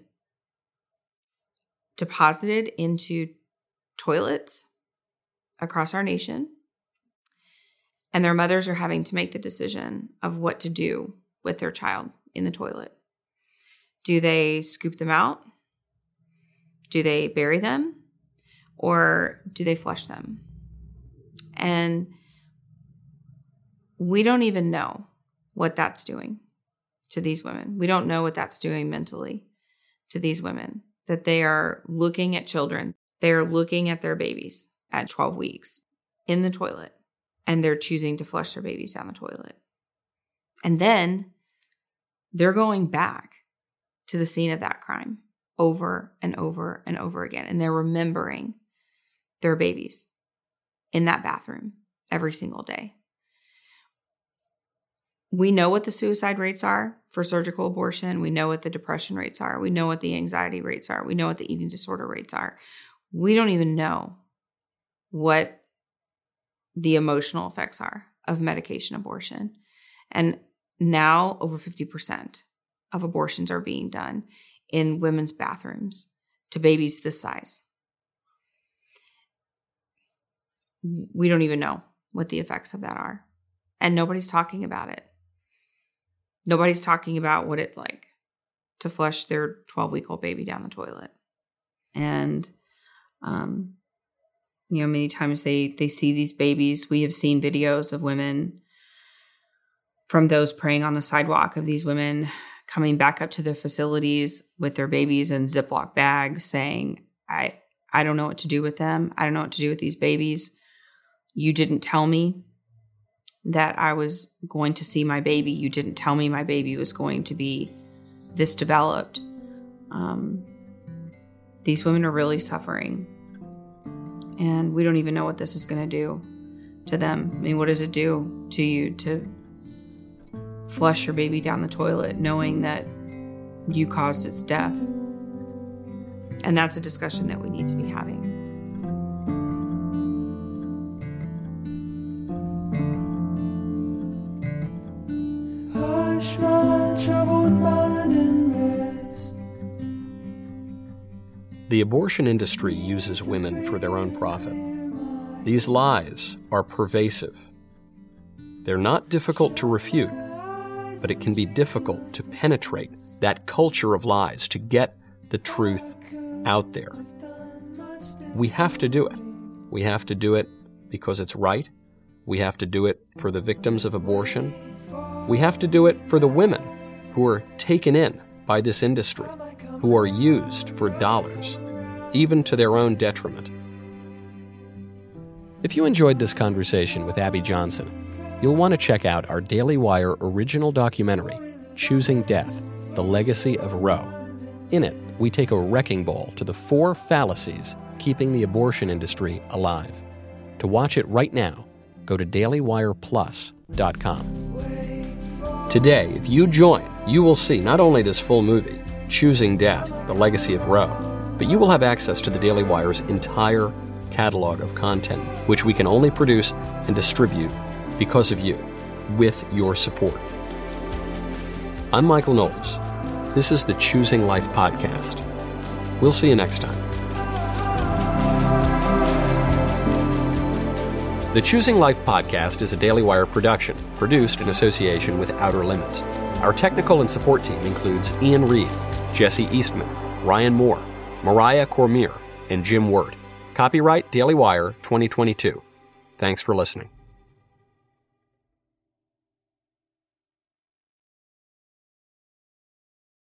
deposited into toilets across our nation. And their mothers are having to make the decision of what to do with their child in the toilet. Do they scoop them out? Do they bury them? Or do they flush them? And we don't even know what that's doing to these women. We don't know what that's doing mentally to these women, that they are looking at children. They are looking at their babies at twelve weeks in the toilet, and they're choosing to flush their babies down the toilet. And then they're going back to the scene of that crime over and over and over again. And they're remembering their babies in that bathroom every single day. We know what the suicide rates are for surgical abortion. We know what the depression rates are. We know what the anxiety rates are. We know what the eating disorder rates are. We don't even know what the emotional effects are of medication abortion. And now over fifty percent of abortions are being done in women's bathrooms to babies this size. We don't even know what the effects of that are. And nobody's talking about it. Nobody's talking about what it's like to flush their twelve-week-old baby down the toilet. And, um, you know, many times they, they see these babies. We have seen videos of women from those praying on the sidewalk, of these women coming back up to their facilities with their babies in Ziploc bags saying, I, I don't know what to do with them. I don't know what to do with these babies. You didn't tell me that I was going to see my baby. You didn't tell me my baby was going to be this developed. Um, these women are really suffering. And we don't even know what this is going to do to them. I mean, what does it do to you to flush your baby down the toilet knowing that you caused its death? And that's a discussion that we need to be having. Hush my troubled mind and rest. The abortion industry uses women for their own profit. These lies are pervasive. They're not difficult to refute, but it can be difficult to penetrate that culture of lies, to get the truth out there. We have to do it. We have to do it because it's right. We have to do it for the victims of abortion. We have to do it for the women who are taken in by this industry, who are used for dollars, even to their own detriment. If you enjoyed this conversation with Abby Johnson, you'll want to check out our Daily Wire original documentary, Choosing Death, The Legacy of Roe. In it, we take a wrecking ball to the four fallacies keeping the abortion industry alive. To watch it right now, go to daily wire plus dot com. Today, if you join, you will see not only this full movie, Choosing Death, The Legacy of Roe, but you will have access to the Daily Wire's entire catalog of content, which we can only produce and distribute because of you, with your support. I'm Michael Knowles. This is the Choosing Life podcast. We'll see you next time. The Choosing Life podcast is a Daily Wire production, produced in association with Outer Limits. Our technical and support team includes Ian Reed, Jesse Eastman, Ryan Moore, Mariah Cormier, and Jim Wirt. Copyright Daily Wire twenty twenty-two. Thanks for listening.